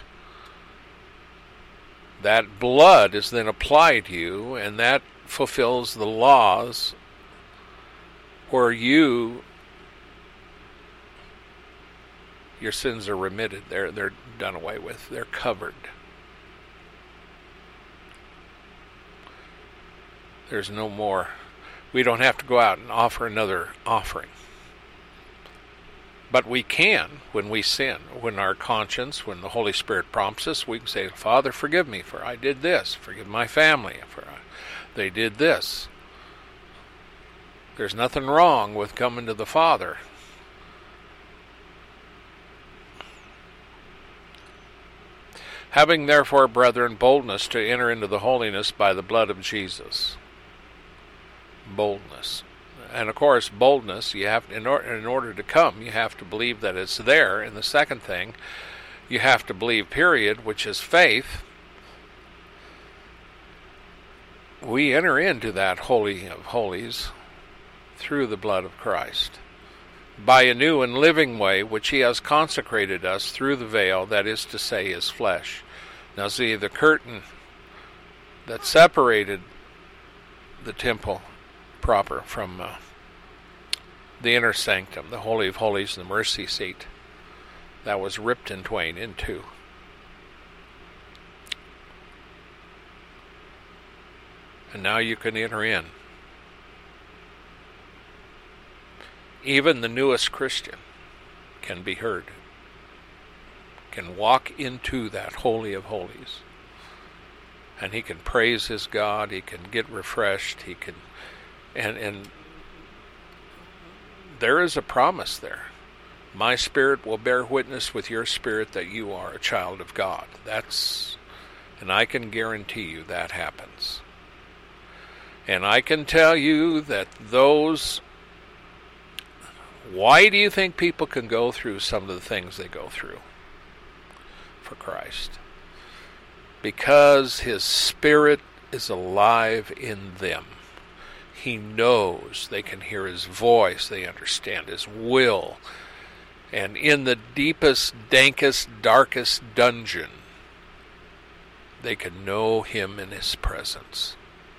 that blood is then applied to you, and that fulfills the laws where you, your sins are remitted. They're, they're done away with. They're covered. There's no more. We don't have to go out and offer another offering. But we can when we sin, when our conscience, when the Holy Spirit prompts us, we can say, Father, forgive me, for I did this. Forgive my family, for I, they did this. There's nothing wrong with coming to the Father. Having therefore, brethren, boldness to enter into the holiness by the blood of Jesus. Boldness. And of course, boldness, you have in, or, in order to come, you have to believe that it's there. And the second thing, you have to believe, period, which is faith. We enter into that Holy of Holies through the blood of Christ, by a new and living way which He has consecrated us through the veil, that is to say, His flesh. Now see, the curtain that separated the temple proper from uh, the inner sanctum, the Holy of Holies, and the mercy seat, that was ripped in twain in two. And now you can enter in. Even the newest Christian can be heard, can walk into that Holy of Holies, and he can praise his God, he can get refreshed, he can, and and there is a promise there. My spirit will bear witness with your spirit that you are a child of God. That's, and I can guarantee you that happens. And I can tell you that those, why do you think people can go through some of the things they go through for Christ? Because His Spirit is alive in them. He knows. They can hear His voice. They understand His will. And in the deepest, dankest, darkest dungeon, they can know Him in His presence.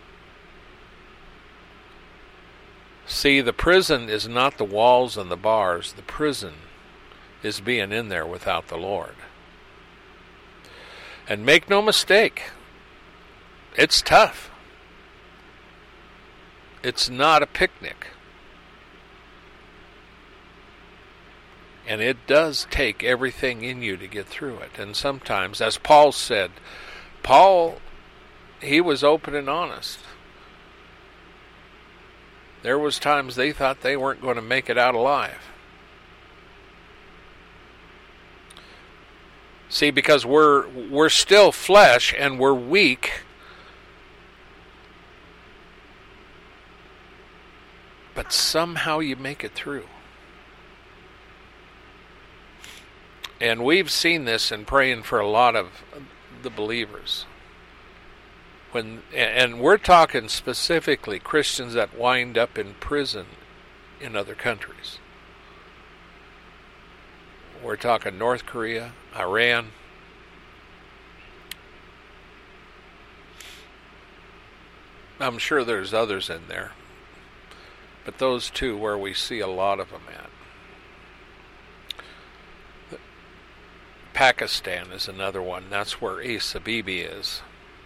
See, the prison is not the walls and the bars. The prison is being in there without the Lord. And make no mistake, it's tough. It's not a picnic. And it does take everything in you to get through it. And sometimes, as Paul said, Paul, he was open and honest. There was times they thought they weren't going to make it out alive. See, because we're we're still flesh and we're weak. But somehow you make it through. And we've seen this in praying for a lot of the believers. When and we're talking specifically Christians that wind up in prison in other countries. We're talking North Korea, Iran. I'm sure there's others in there. But those two where we see a lot of them at. Pakistan is another one. That's where Asa Bibi is.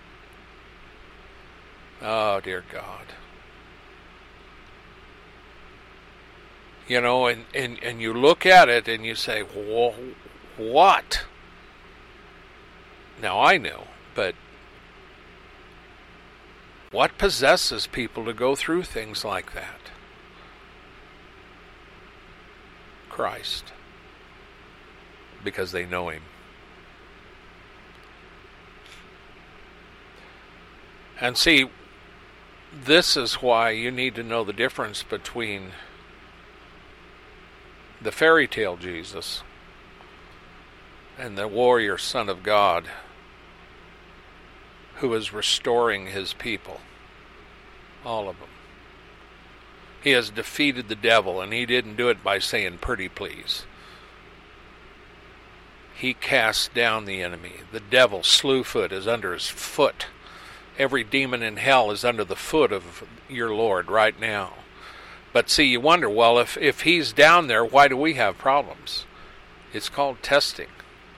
Oh, dear God. You know, and, and, and you look at it and you say, well, what? Now, I know, but what possesses people to go through things like that? Christ. Because they know Him. And see, this is why you need to know the difference between the fairy tale Jesus and the warrior Son of God who is restoring His people. All of them. He has defeated the devil, and He didn't do it by saying pretty please. He cast down the enemy. The devil, Slewfoot, is under His foot. Every demon in hell is under the foot of your Lord right now. But see, you wonder, well, if, if He's down there, why do we have problems? It's called testing.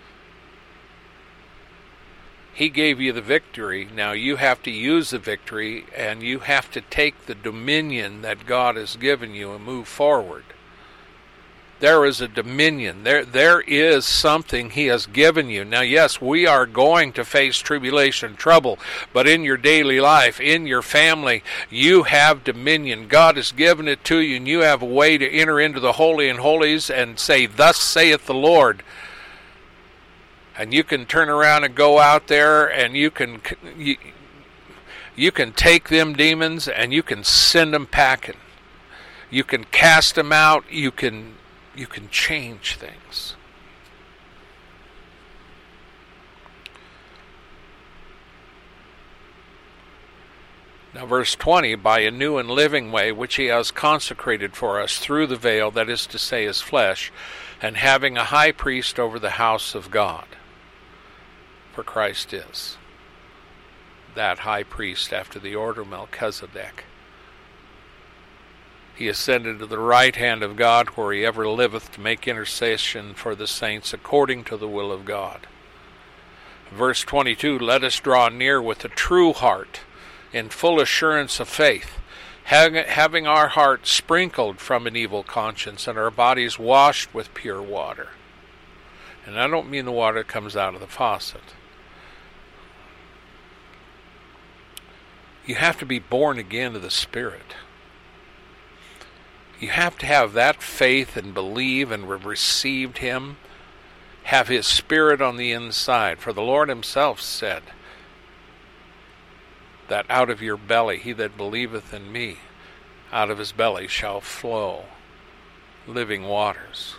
He gave you the victory. Now you have to use the victory, and you have to take the dominion that God has given you and move forward. There is a dominion. There, there is something He has given you. Now, yes, we are going to face tribulation, trouble, but in your daily life, in your family, you have dominion. God has given it to you, and you have a way to enter into the Holy and Holies and say, "Thus saith the Lord." And you can turn around and go out there, and you can you, you can take them demons, and you can send them packing. You can cast them out. You can you can change things. Now, verse twenty, by a new and living way, which He has consecrated for us through the veil, that is to say, His flesh, and having a high priest over the house of God. For Christ is that high priest after the order of Melchizedek. He ascended to the right hand of God, where He ever liveth, to make intercession for the saints according to the will of God. Verse twenty-two, let us draw near with a true heart, in full assurance of faith, having our hearts sprinkled from an evil conscience, and our bodies washed with pure water. And I don't mean the water that comes out of the faucet. You have to be born again of the Spirit. You have to have that faith and believe and have received Him. Have His Spirit on the inside. For the Lord Himself said that out of your belly, he that believeth in me, out of his belly shall flow living waters.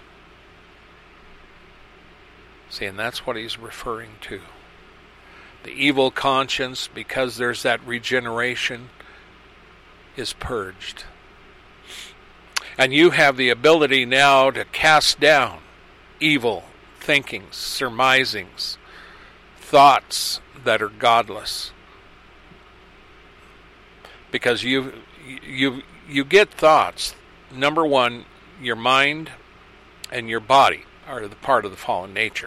See, and that's what He's referring to. The evil conscience, because there's that regeneration, is purged. And you have the ability now to cast down evil thinkings, surmisings, thoughts that are godless. Because you you you get thoughts. Number one, your mind and your body are the part of the fallen nature.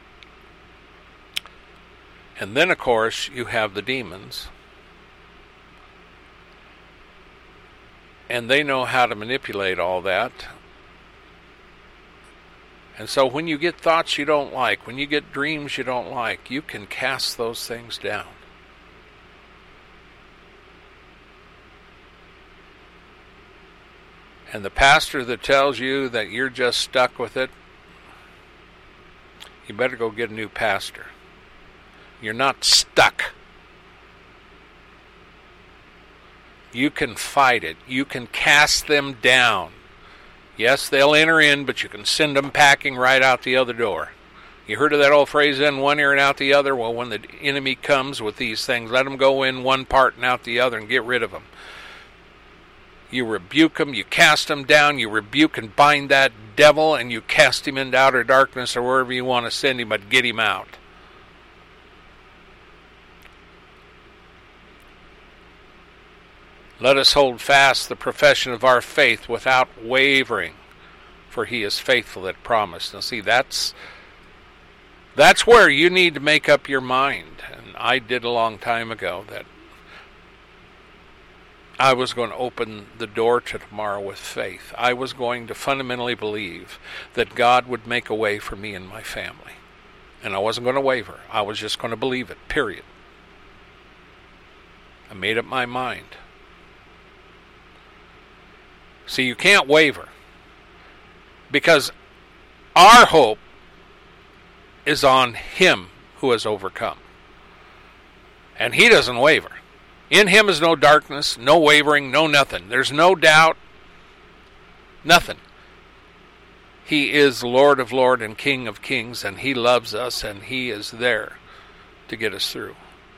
And then, of course, you have the demons. And they know how to manipulate all that And so when you get thoughts you don't like, when you get dreams you don't like, you can cast those things down. And the pastor that tells you that you're just stuck with it, you better go get a new pastor. You're not stuck. You can fight it. You can cast them down. Yes, they'll enter in, but you can send them packing right out the other door. You heard of that old phrase, in one ear and out the other? Well, when the enemy comes with these things, let them go in one part and out the other and get rid of them. You rebuke them, you cast them down, you rebuke and bind that devil, and you cast him into outer darkness or wherever you want to send him, but get him out. Let us hold fast the profession of our faith without wavering, for he is faithful that promised. Now see, that's that's where you need to make up your mind. And I did a long time ago that I was going to open the door to tomorrow with faith. I was going to fundamentally believe that God would make a way for me and my family. And I wasn't going to waver. I was just going to believe it, period. I made up my mind. See, you can't waver, because our hope is on him who has overcome. And he doesn't waver. In him is no darkness, no wavering, no nothing. There's no doubt, nothing. He is Lord of Lords and King of Kings, and he loves us, and he is there to get us through.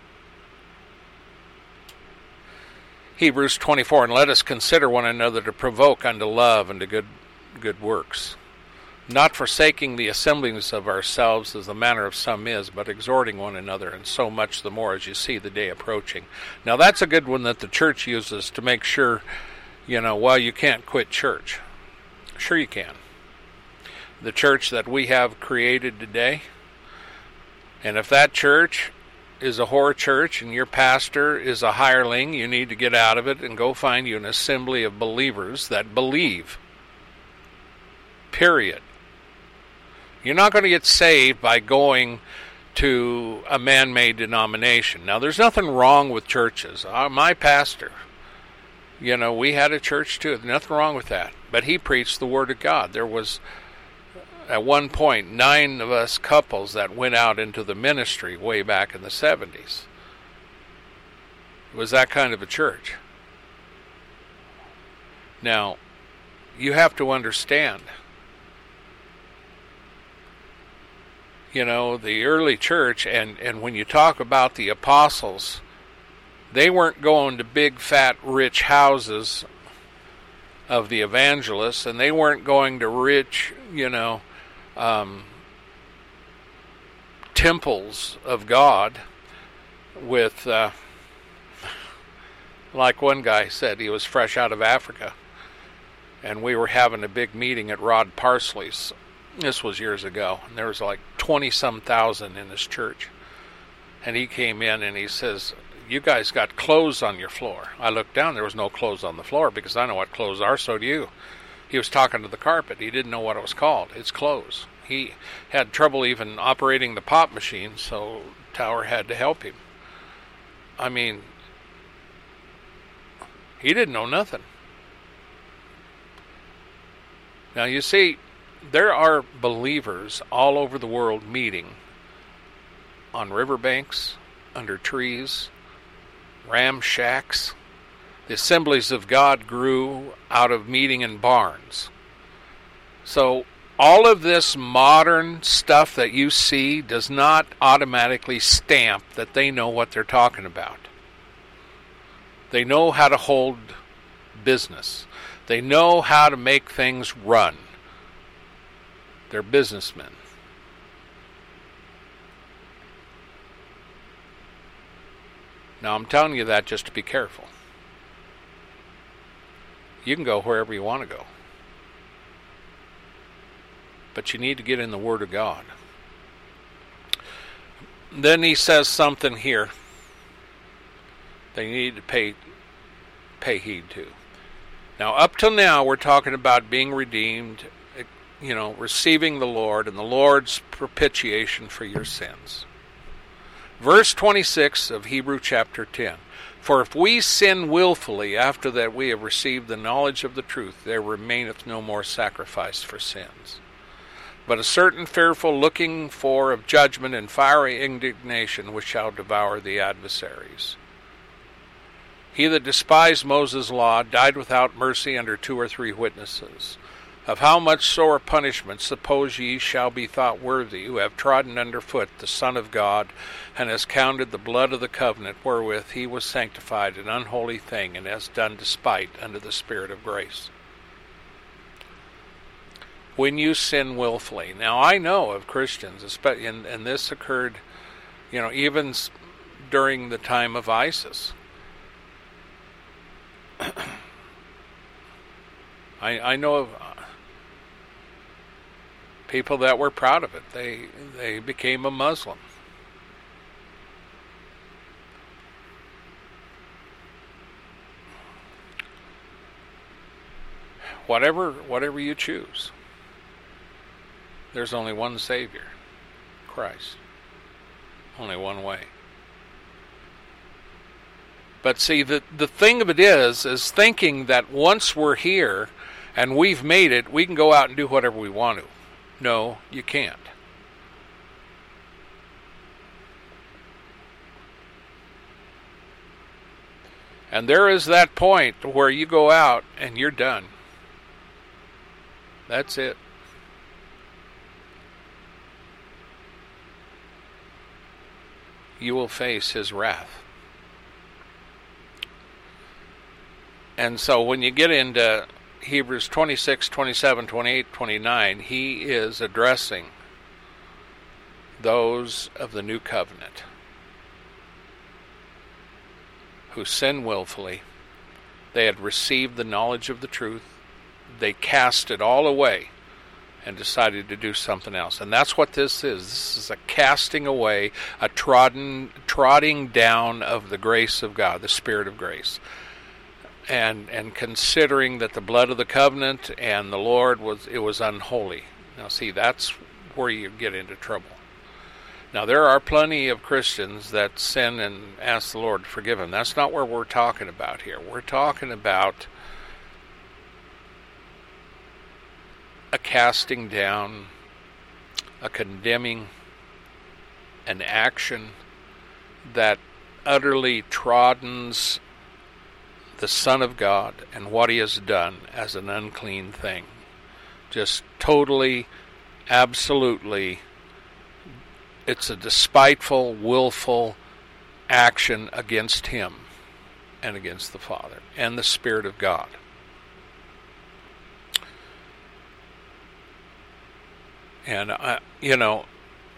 Hebrews twenty-four, and let us consider one another to provoke unto love and to good good works, not forsaking the assemblies of ourselves as the manner of some is, but exhorting one another, and so much the more as you see the day approaching. Now that's a good one that the church uses to make sure, you know, well, you can't quit church. Sure you can. The church that we have created today, and if that church is a whore church and your pastor is a hireling, you need to get out of it and go find you an assembly of believers that believe. Period. You're not going to get saved by going to a man-made denomination. Now, there's nothing wrong with churches. Uh, my pastor, you know, we had a church too. There's nothing wrong with that. But he preached the Word of God. There was, at one point, nine of us couples that went out into the ministry way back in the seventies. It was that kind of a church. Now, you have to understand, you know, the early church, and, and when you talk about the apostles, they weren't going to big, fat, rich houses of the evangelists, and they weren't going to rich, you know, Um, temples of God with, uh, like one guy said, he was fresh out of Africa, and we were having a big meeting at Rod Parsley's. This was years ago, and there was like twenty-some thousand in this church, and he came in and he says, you guys got clothes on your floor. I looked down, there was no clothes on the floor, because I know what clothes are, so do you. He was talking to the carpet. He didn't know what it was called. It's clothes. He had trouble even operating the pop machine, so Tower had to help him. I mean, he didn't know nothing. Now, you see, there are believers all over the world meeting on riverbanks, under trees, ram shacks. The assemblies of God grew out of meeting in barns. So all of this modern stuff that you see does not automatically stamp that they know what they're talking about. They know how to hold business. They know how to make things run. They're businessmen. Now, I'm telling you that just to be careful. You can go wherever you want to go. But you need to get in the Word of God. Then he says something here they need to pay pay heed to. Now, up till now, we're talking about being redeemed, you know, receiving the Lord and the Lord's propitiation for your sins. Verse twenty-six of Hebrews chapter ten. For if we sin willfully after that we have received the knowledge of the truth, there remaineth no more sacrifice for sins, but a certain fearful looking for of judgment and fiery indignation which shall devour the adversaries. He that despised Moses' law died without mercy under two or three witnesses. Of how much sore punishment suppose ye shall be thought worthy, who have trodden under foot the Son of God, and has counted the blood of the covenant wherewith he was sanctified an unholy thing, and has done despite unto the Spirit of grace? When you sin willfully. Now I know of Christians, and, and this occurred, you know, even during the time of ISIS. I, I know of people that were proud of it. They they became a Muslim. Whatever whatever you choose. There's only one Savior, Christ. Only one way. But see, the, the thing of it is, is thinking that once we're here and we've made it, we can go out and do whatever we want to. No, you can't. And there is that point where you go out and you're done. That's it. You will face his wrath. And so when you get into Hebrews twenty-six, twenty-seven, twenty-eight, twenty-nine, he is addressing those of the new covenant who sin willfully. They had received the knowledge of the truth. They cast it all away and decided to do something else. And that's what this is. This is a casting away, a trodden, trotting down of the grace of God, the Spirit of grace. And and considering that the blood of the covenant and the Lord was it was unholy. Now see, that's where you get into trouble. Now there are plenty of Christians that sin and ask the Lord to forgive them. That's not where we're talking about here. We're talking about a casting down, a condemning, an action that utterly troddens the Son of God and what he has done as an unclean thing. Just totally, absolutely, it's a despiteful, willful action against him and against the Father and the Spirit of God. And, I, you know,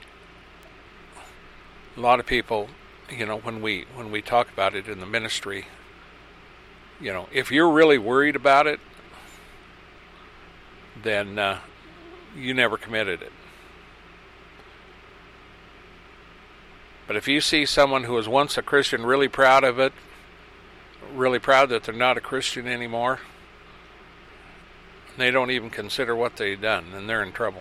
a lot of people, you know, when we when we talk about it in the ministry, you know, if you're really worried about it, then uh, you never committed it. But if you see someone who was once a Christian really proud of it, really proud that they're not a Christian anymore, and they don't even consider what they've done, then they're in trouble.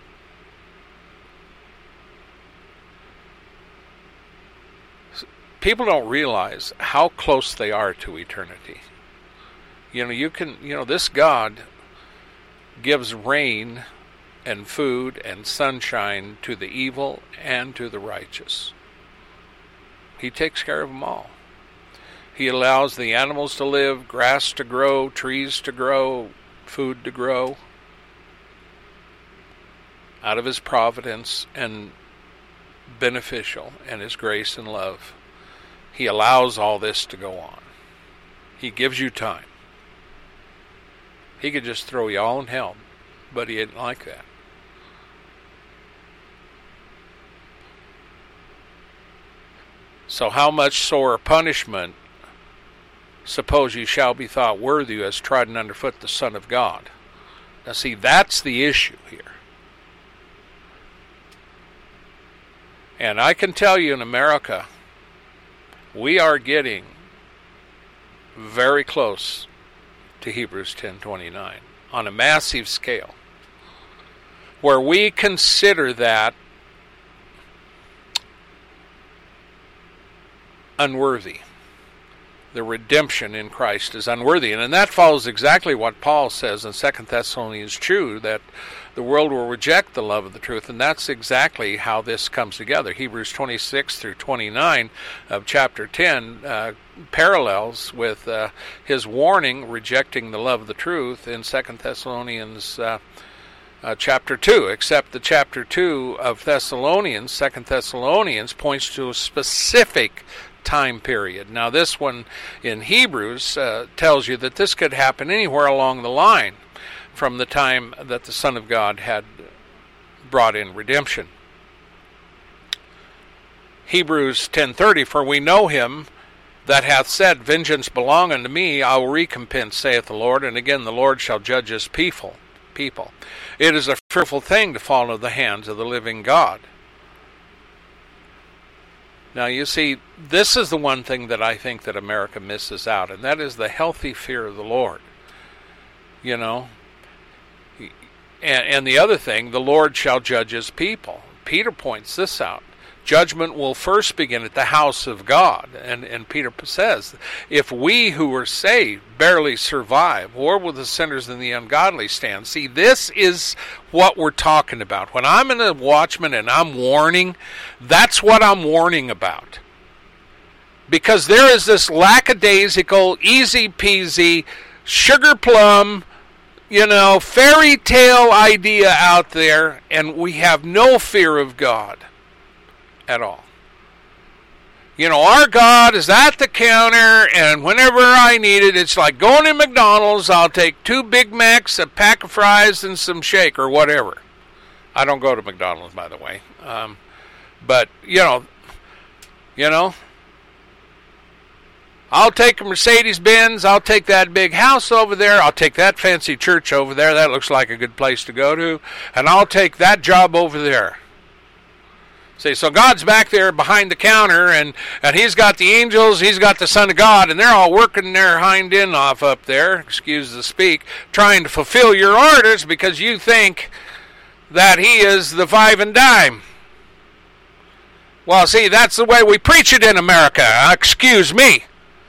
People don't realize how close they are to eternity. You know, you can, you know, this God gives rain and food and sunshine to the evil and to the righteous. He takes care of them all. He allows the animals to live, grass to grow, trees to grow, food to grow out of his providence and beneficial and his grace and love. He allows all this to go on. He gives you time. He could just throw you all in hell, but he didn't like that. So how much sore punishment suppose you shall be thought worthy as trodden underfoot the Son of God? Now see, that's the issue here. And I can tell you in America, we are getting very close to Hebrews ten twenty-nine on a massive scale. where we consider that unworthy. The redemption in Christ is unworthy. And, and that follows exactly what Paul says in Second Thessalonians two, that the world will reject the love of the truth. And that's exactly how this comes together. Hebrews twenty-six through twenty-nine of chapter ten uh, parallels with uh, his warning rejecting the love of the truth in Second Thessalonians uh, uh, chapter two. Except the chapter two of Thessalonians, Second Thessalonians, points to a specific time period. Now this one in Hebrews uh, tells you that this could happen anywhere along the line from the time that the Son of God had brought in redemption. Hebrews ten thirty, for we know him that hath said, vengeance belong unto me, I will recompense, saith the Lord, and again the Lord shall judge his people. people. It is a fearful thing to fall into the hands of the living God. Now, you see, this is the one thing that I think that America misses out, and that is the healthy fear of the Lord. You know? And, and the other thing, the Lord shall judge his people. Peter points this out. Judgment will first begin at the house of God. And, and Peter says, if we who are saved barely survive, where will the sinners and the ungodly stand? See, this is what we're talking about. When I'm in a watchman and I'm warning, that's what I'm warning about. Because there is this lackadaisical, easy peasy, sugar plum, you know, fairy tale idea out there, and we have no fear of God at all. You know, our God is at the counter, and whenever I need it, it's like going to McDonald's. I'll take two Big Macs, a pack of fries, and some shake or whatever. I don't go to McDonald's, by the way. Um, but, you know, you know, I'll take a Mercedes-Benz. I'll take that big house over there. I'll take that fancy church over there. That looks like a good place to go to. And I'll take that job over there. See, so God's back there behind the counter, and, and he's got the angels, he's got the Son of God, and they're all working their hind end off up there, excuse the speak, trying to fulfill your orders because you think that he is the five and dime. Well, see, that's the way we preach it in America. Excuse me.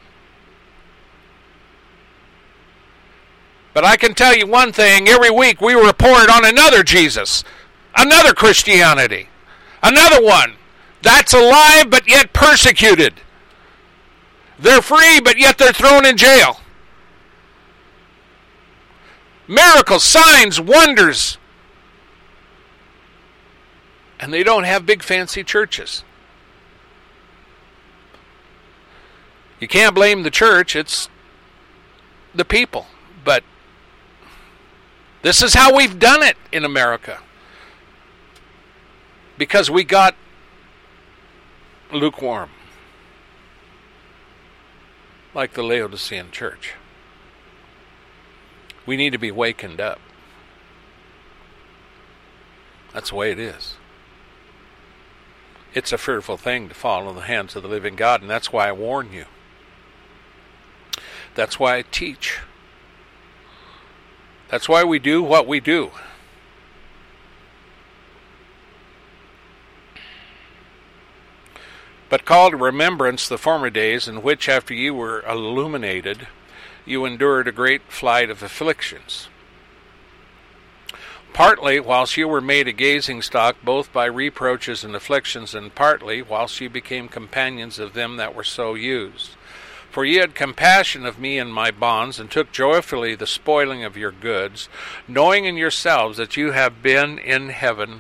But I can tell you one thing, every week we report on another Jesus, another Christianity. Another one that's alive but yet persecuted. They're free but yet they're thrown in jail. Miracles, signs, wonders. And they don't have big fancy churches. You can't blame the church, it's the people. But this is how we've done it in America. Because we got lukewarm, like the Laodicean church. We need to be wakened up. That's the way it is. It's a fearful thing to fall in the hands of the living God, and that's why I warn you. That's why I teach. That's why we do what we do. But call to remembrance the former days in which, after you were illuminated, you endured a great flight of afflictions. Partly whilst you were made a gazing stock both by reproaches and afflictions, and partly whilst you became companions of them that were so used. For ye had compassion of me in my bonds, and took joyfully the spoiling of your goods, knowing in yourselves that you have been in heaven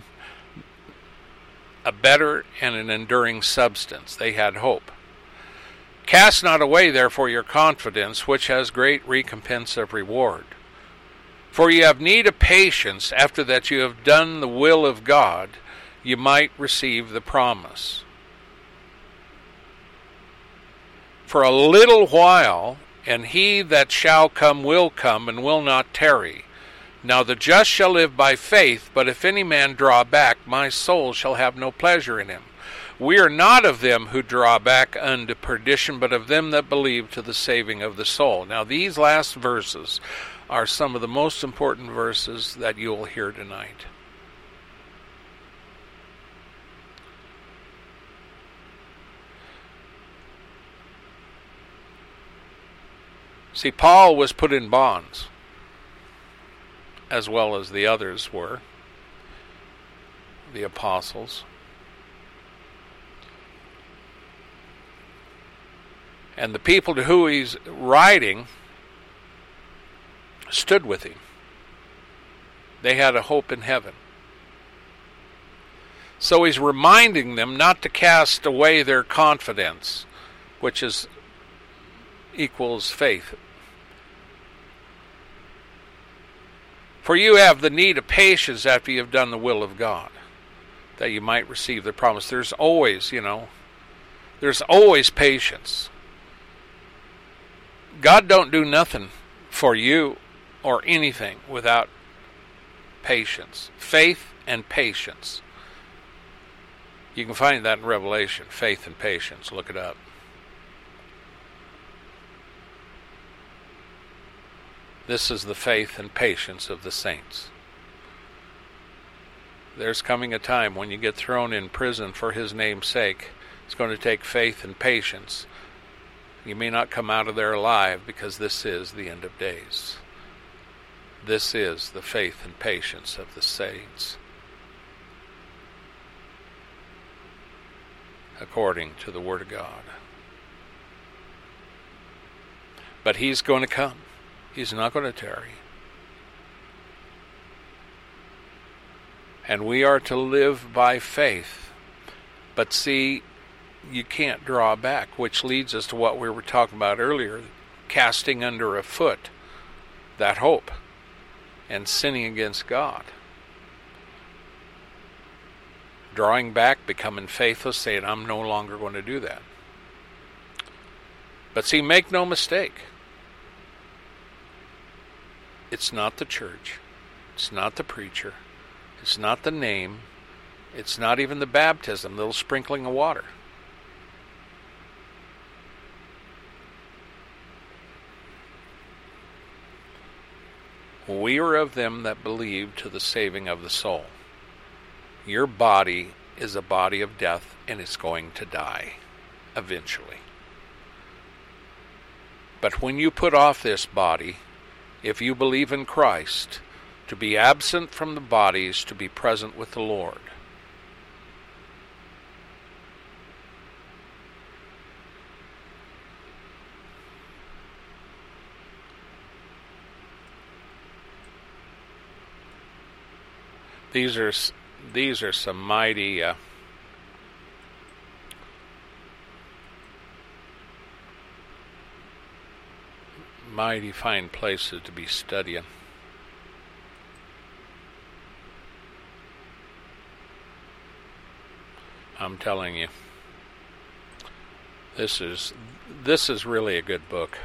a better and an enduring substance. They had hope. Cast not away therefore your confidence, which has great recompense of reward. For ye have need of patience, after that you have done the will of God, you might receive the promise. For a little while, and he that shall come will come, and will not tarry. Now the just shall live by faith, but if any man draw back, my soul shall have no pleasure in him. We are not of them who draw back unto perdition, but of them that believe to the saving of the soul. Now these last verses are some of the most important verses that you will hear tonight. See, Paul was put in bonds, as well as the others were, the apostles. And the people to who he's writing stood with him. They had a hope in heaven. So he's reminding them not to cast away their confidence, which is equals faith. For you have the need of patience after you have done the will of God, that you might receive the promise. There's always, you know, there's always patience. God don't do nothing for you or anything without patience. Faith and patience. You can find that in Revelation, faith and patience. Look it up. This is the faith and patience of the saints. There's coming a time when you get thrown in prison for his name's sake. It's going to take faith and patience. You may not come out of there alive, because this is the end of days. This is the faith and patience of the saints, according to the Word of God. But he's going to come. He's not going to tarry. And we are to live by faith. But see, you can't draw back, which leads us to what we were talking about earlier, casting under a foot that hope and sinning against God. Drawing back, becoming faithless, saying, I'm no longer going to do that. But see, make no mistake. It's not the church. It's not the preacher. It's not the name. It's not even the baptism, the little sprinkling of water. We are of them that believe to the saving of the soul. Your body is a body of death, and it's going to die eventually. But when you put off this body, if you believe in Christ, to be absent from the body is to be present with the Lord. These are these are some mighty uh, mighty fine places to be studying. I'm telling you, this is this is really a good book.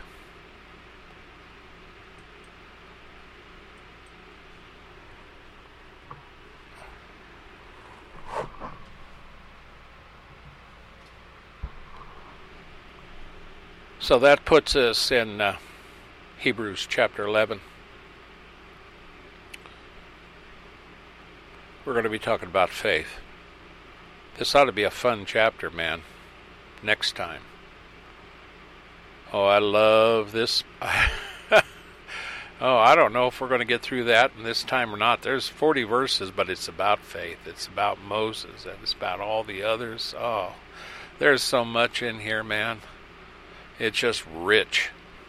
So that puts us in uh, Hebrews chapter eleven. We're going to be talking about faith. This ought to be a fun chapter, man. Next time. Oh, I love this. Oh, I don't know if we're going to get through that in this time or not. There's forty verses, but it's about faith. It's about Moses, and it's about all the others. Oh, there's so much in here, man. It's just rich.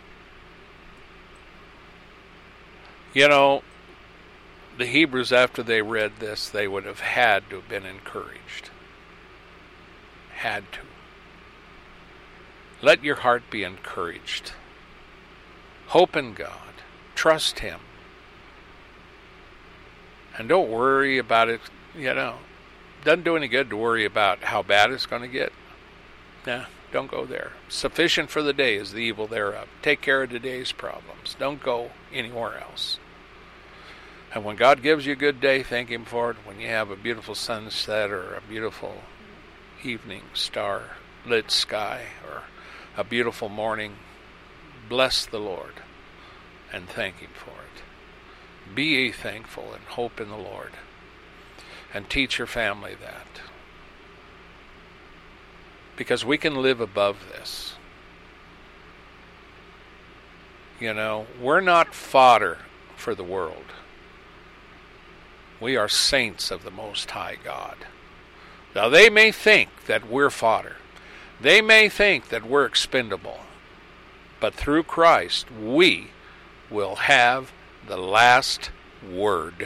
You know, the Hebrews, after they read this, they would have had to have been encouraged. Had to. Let your heart be encouraged. Hope in God. Trust Him. And don't worry about it, you know. Doesn't do any good to worry about how bad it's going to get. Nah, don't go there. Sufficient for the day is the evil thereof. Take care of today's problems. Don't go anywhere else. And when God gives you a good day, thank Him for it. When you have a beautiful sunset or a beautiful evening star lit sky or a beautiful morning, bless the Lord and thank Him for it. Be ye thankful and hope in the Lord, and teach your family that, because we can live above this. You know, we're not fodder for the world. We are saints of the Most High God. Now, they may think that we're fodder. They may think that we're expendable. But through Christ, we will have the last word.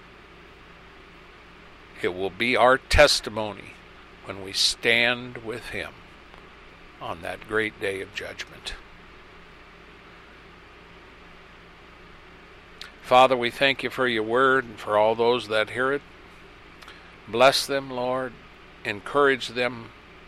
It will be our testimony when we stand with Him on that great day of judgment. Father, we thank you for your word and for all those that hear it. Bless them, Lord. Encourage them.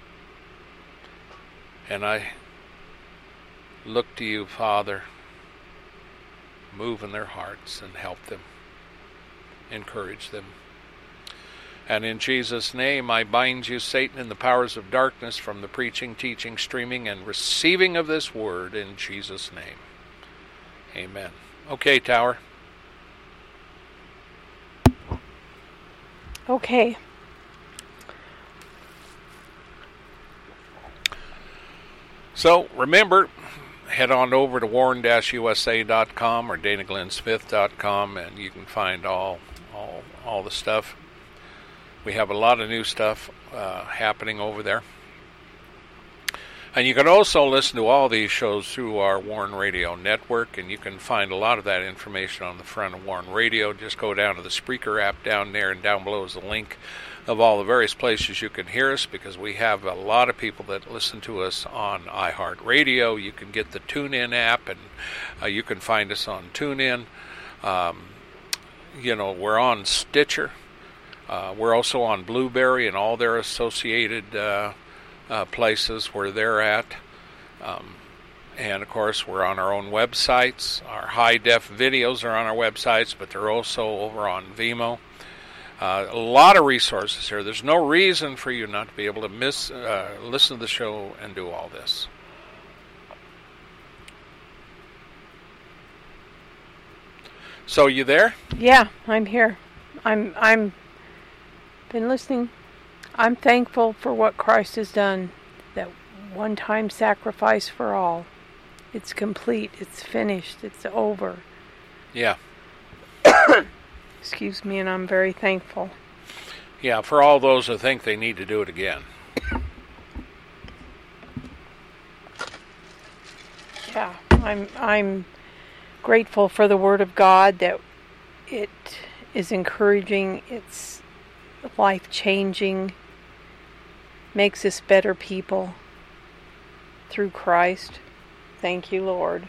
And I look to you, Father. Move in their hearts and help them. Encourage them. And in Jesus' name, I bind you, Satan, and the powers of darkness from the preaching, teaching, streaming, and receiving of this word in Jesus' name. Amen. Okay, Tower. Okay. So, remember, head on over to warren dash u s a dot com or dana glenn smith dot com and you can find all all all the stuff. We have a lot of new stuff uh, happening over there. And you can also listen to all these shows through our Warren Radio network, and you can find a lot of that information on the front of Warren Radio. Just go down to the Spreaker app down there, and down below is the link of all the various places you can hear us, because we have a lot of people that listen to us on iHeartRadio. You can get the TuneIn app, and uh, you can find us on TuneIn. Um, you know, we're on Stitcher. Uh, we're also on Blueberry and all their associated uh, uh, places where they're at. Um, and, of course, we're on our own websites. Our high-def videos are on our websites, but they're also over on Vimeo. Uh, a lot of resources here. There's no reason for you not to be able to miss, uh, listen to the show and do all this. So, you there? Yeah, I'm here. I'm I'm been listening. I'm thankful for what Christ has done. That one-time sacrifice for all. It's complete. It's finished. It's over. Yeah. Excuse me, and I'm very thankful. Yeah, for all those who think they need to do it again. Yeah, I'm I'm grateful for the Word of God, that it is encouraging, it's life-changing, makes us better people through Christ. Thank you, Lord.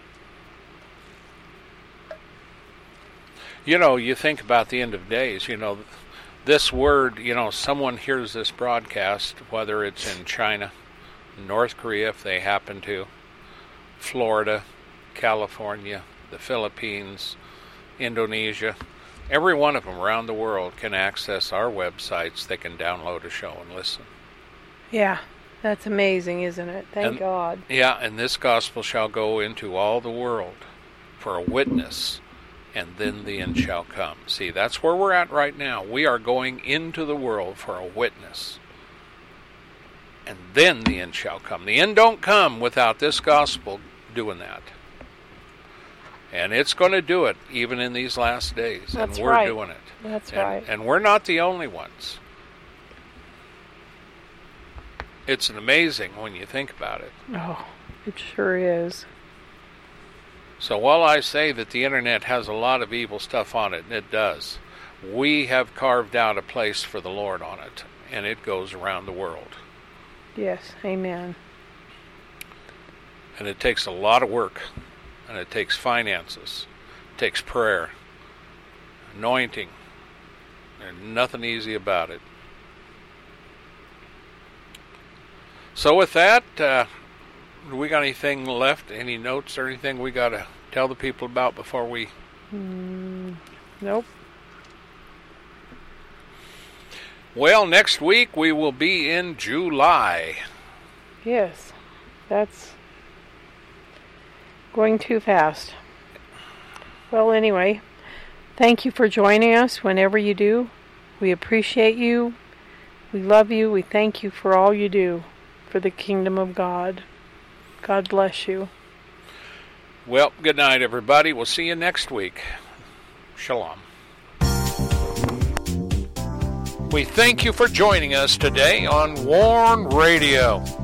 You know, you think about the end of days, you know, this word, you know, someone hears this broadcast, whether it's in China, North Korea, if they happen to, Florida, California, the Philippines, Indonesia, every one of them around the world can access our websites. They can download a show and listen. Yeah, that's amazing, isn't it? Thank and, God. Yeah, and this gospel shall go into all the world for a witness, and then the end shall come. See, that's where we're at right now. We are going into the world for a witness, and then the end shall come. The end don't come without this gospel doing that. And it's going to do it even in these last days. That's and we're right. doing it. That's and, right. And we're not the only ones. It's amazing when you think about it. Oh, it sure is. So while I say that the internet has a lot of evil stuff on it, and it does, we have carved out a place for the Lord on it, and it goes around the world. Yes, amen. And it takes a lot of work. And it takes finances, it takes prayer, anointing. There's nothing easy about it. So with that, uh, do we got anything left? Any notes or anything we got to tell the people about before we... Mm, nope. Well, next week we will be in July. Yes, that's... going too fast. Well, anyway, thank you for joining us whenever you do. We appreciate you. We love you. We thank you for all you do for the kingdom of God. God bless you. Well, good night, everybody. We'll see you next week. Shalom. We thank you for joining us today on Warn Radio.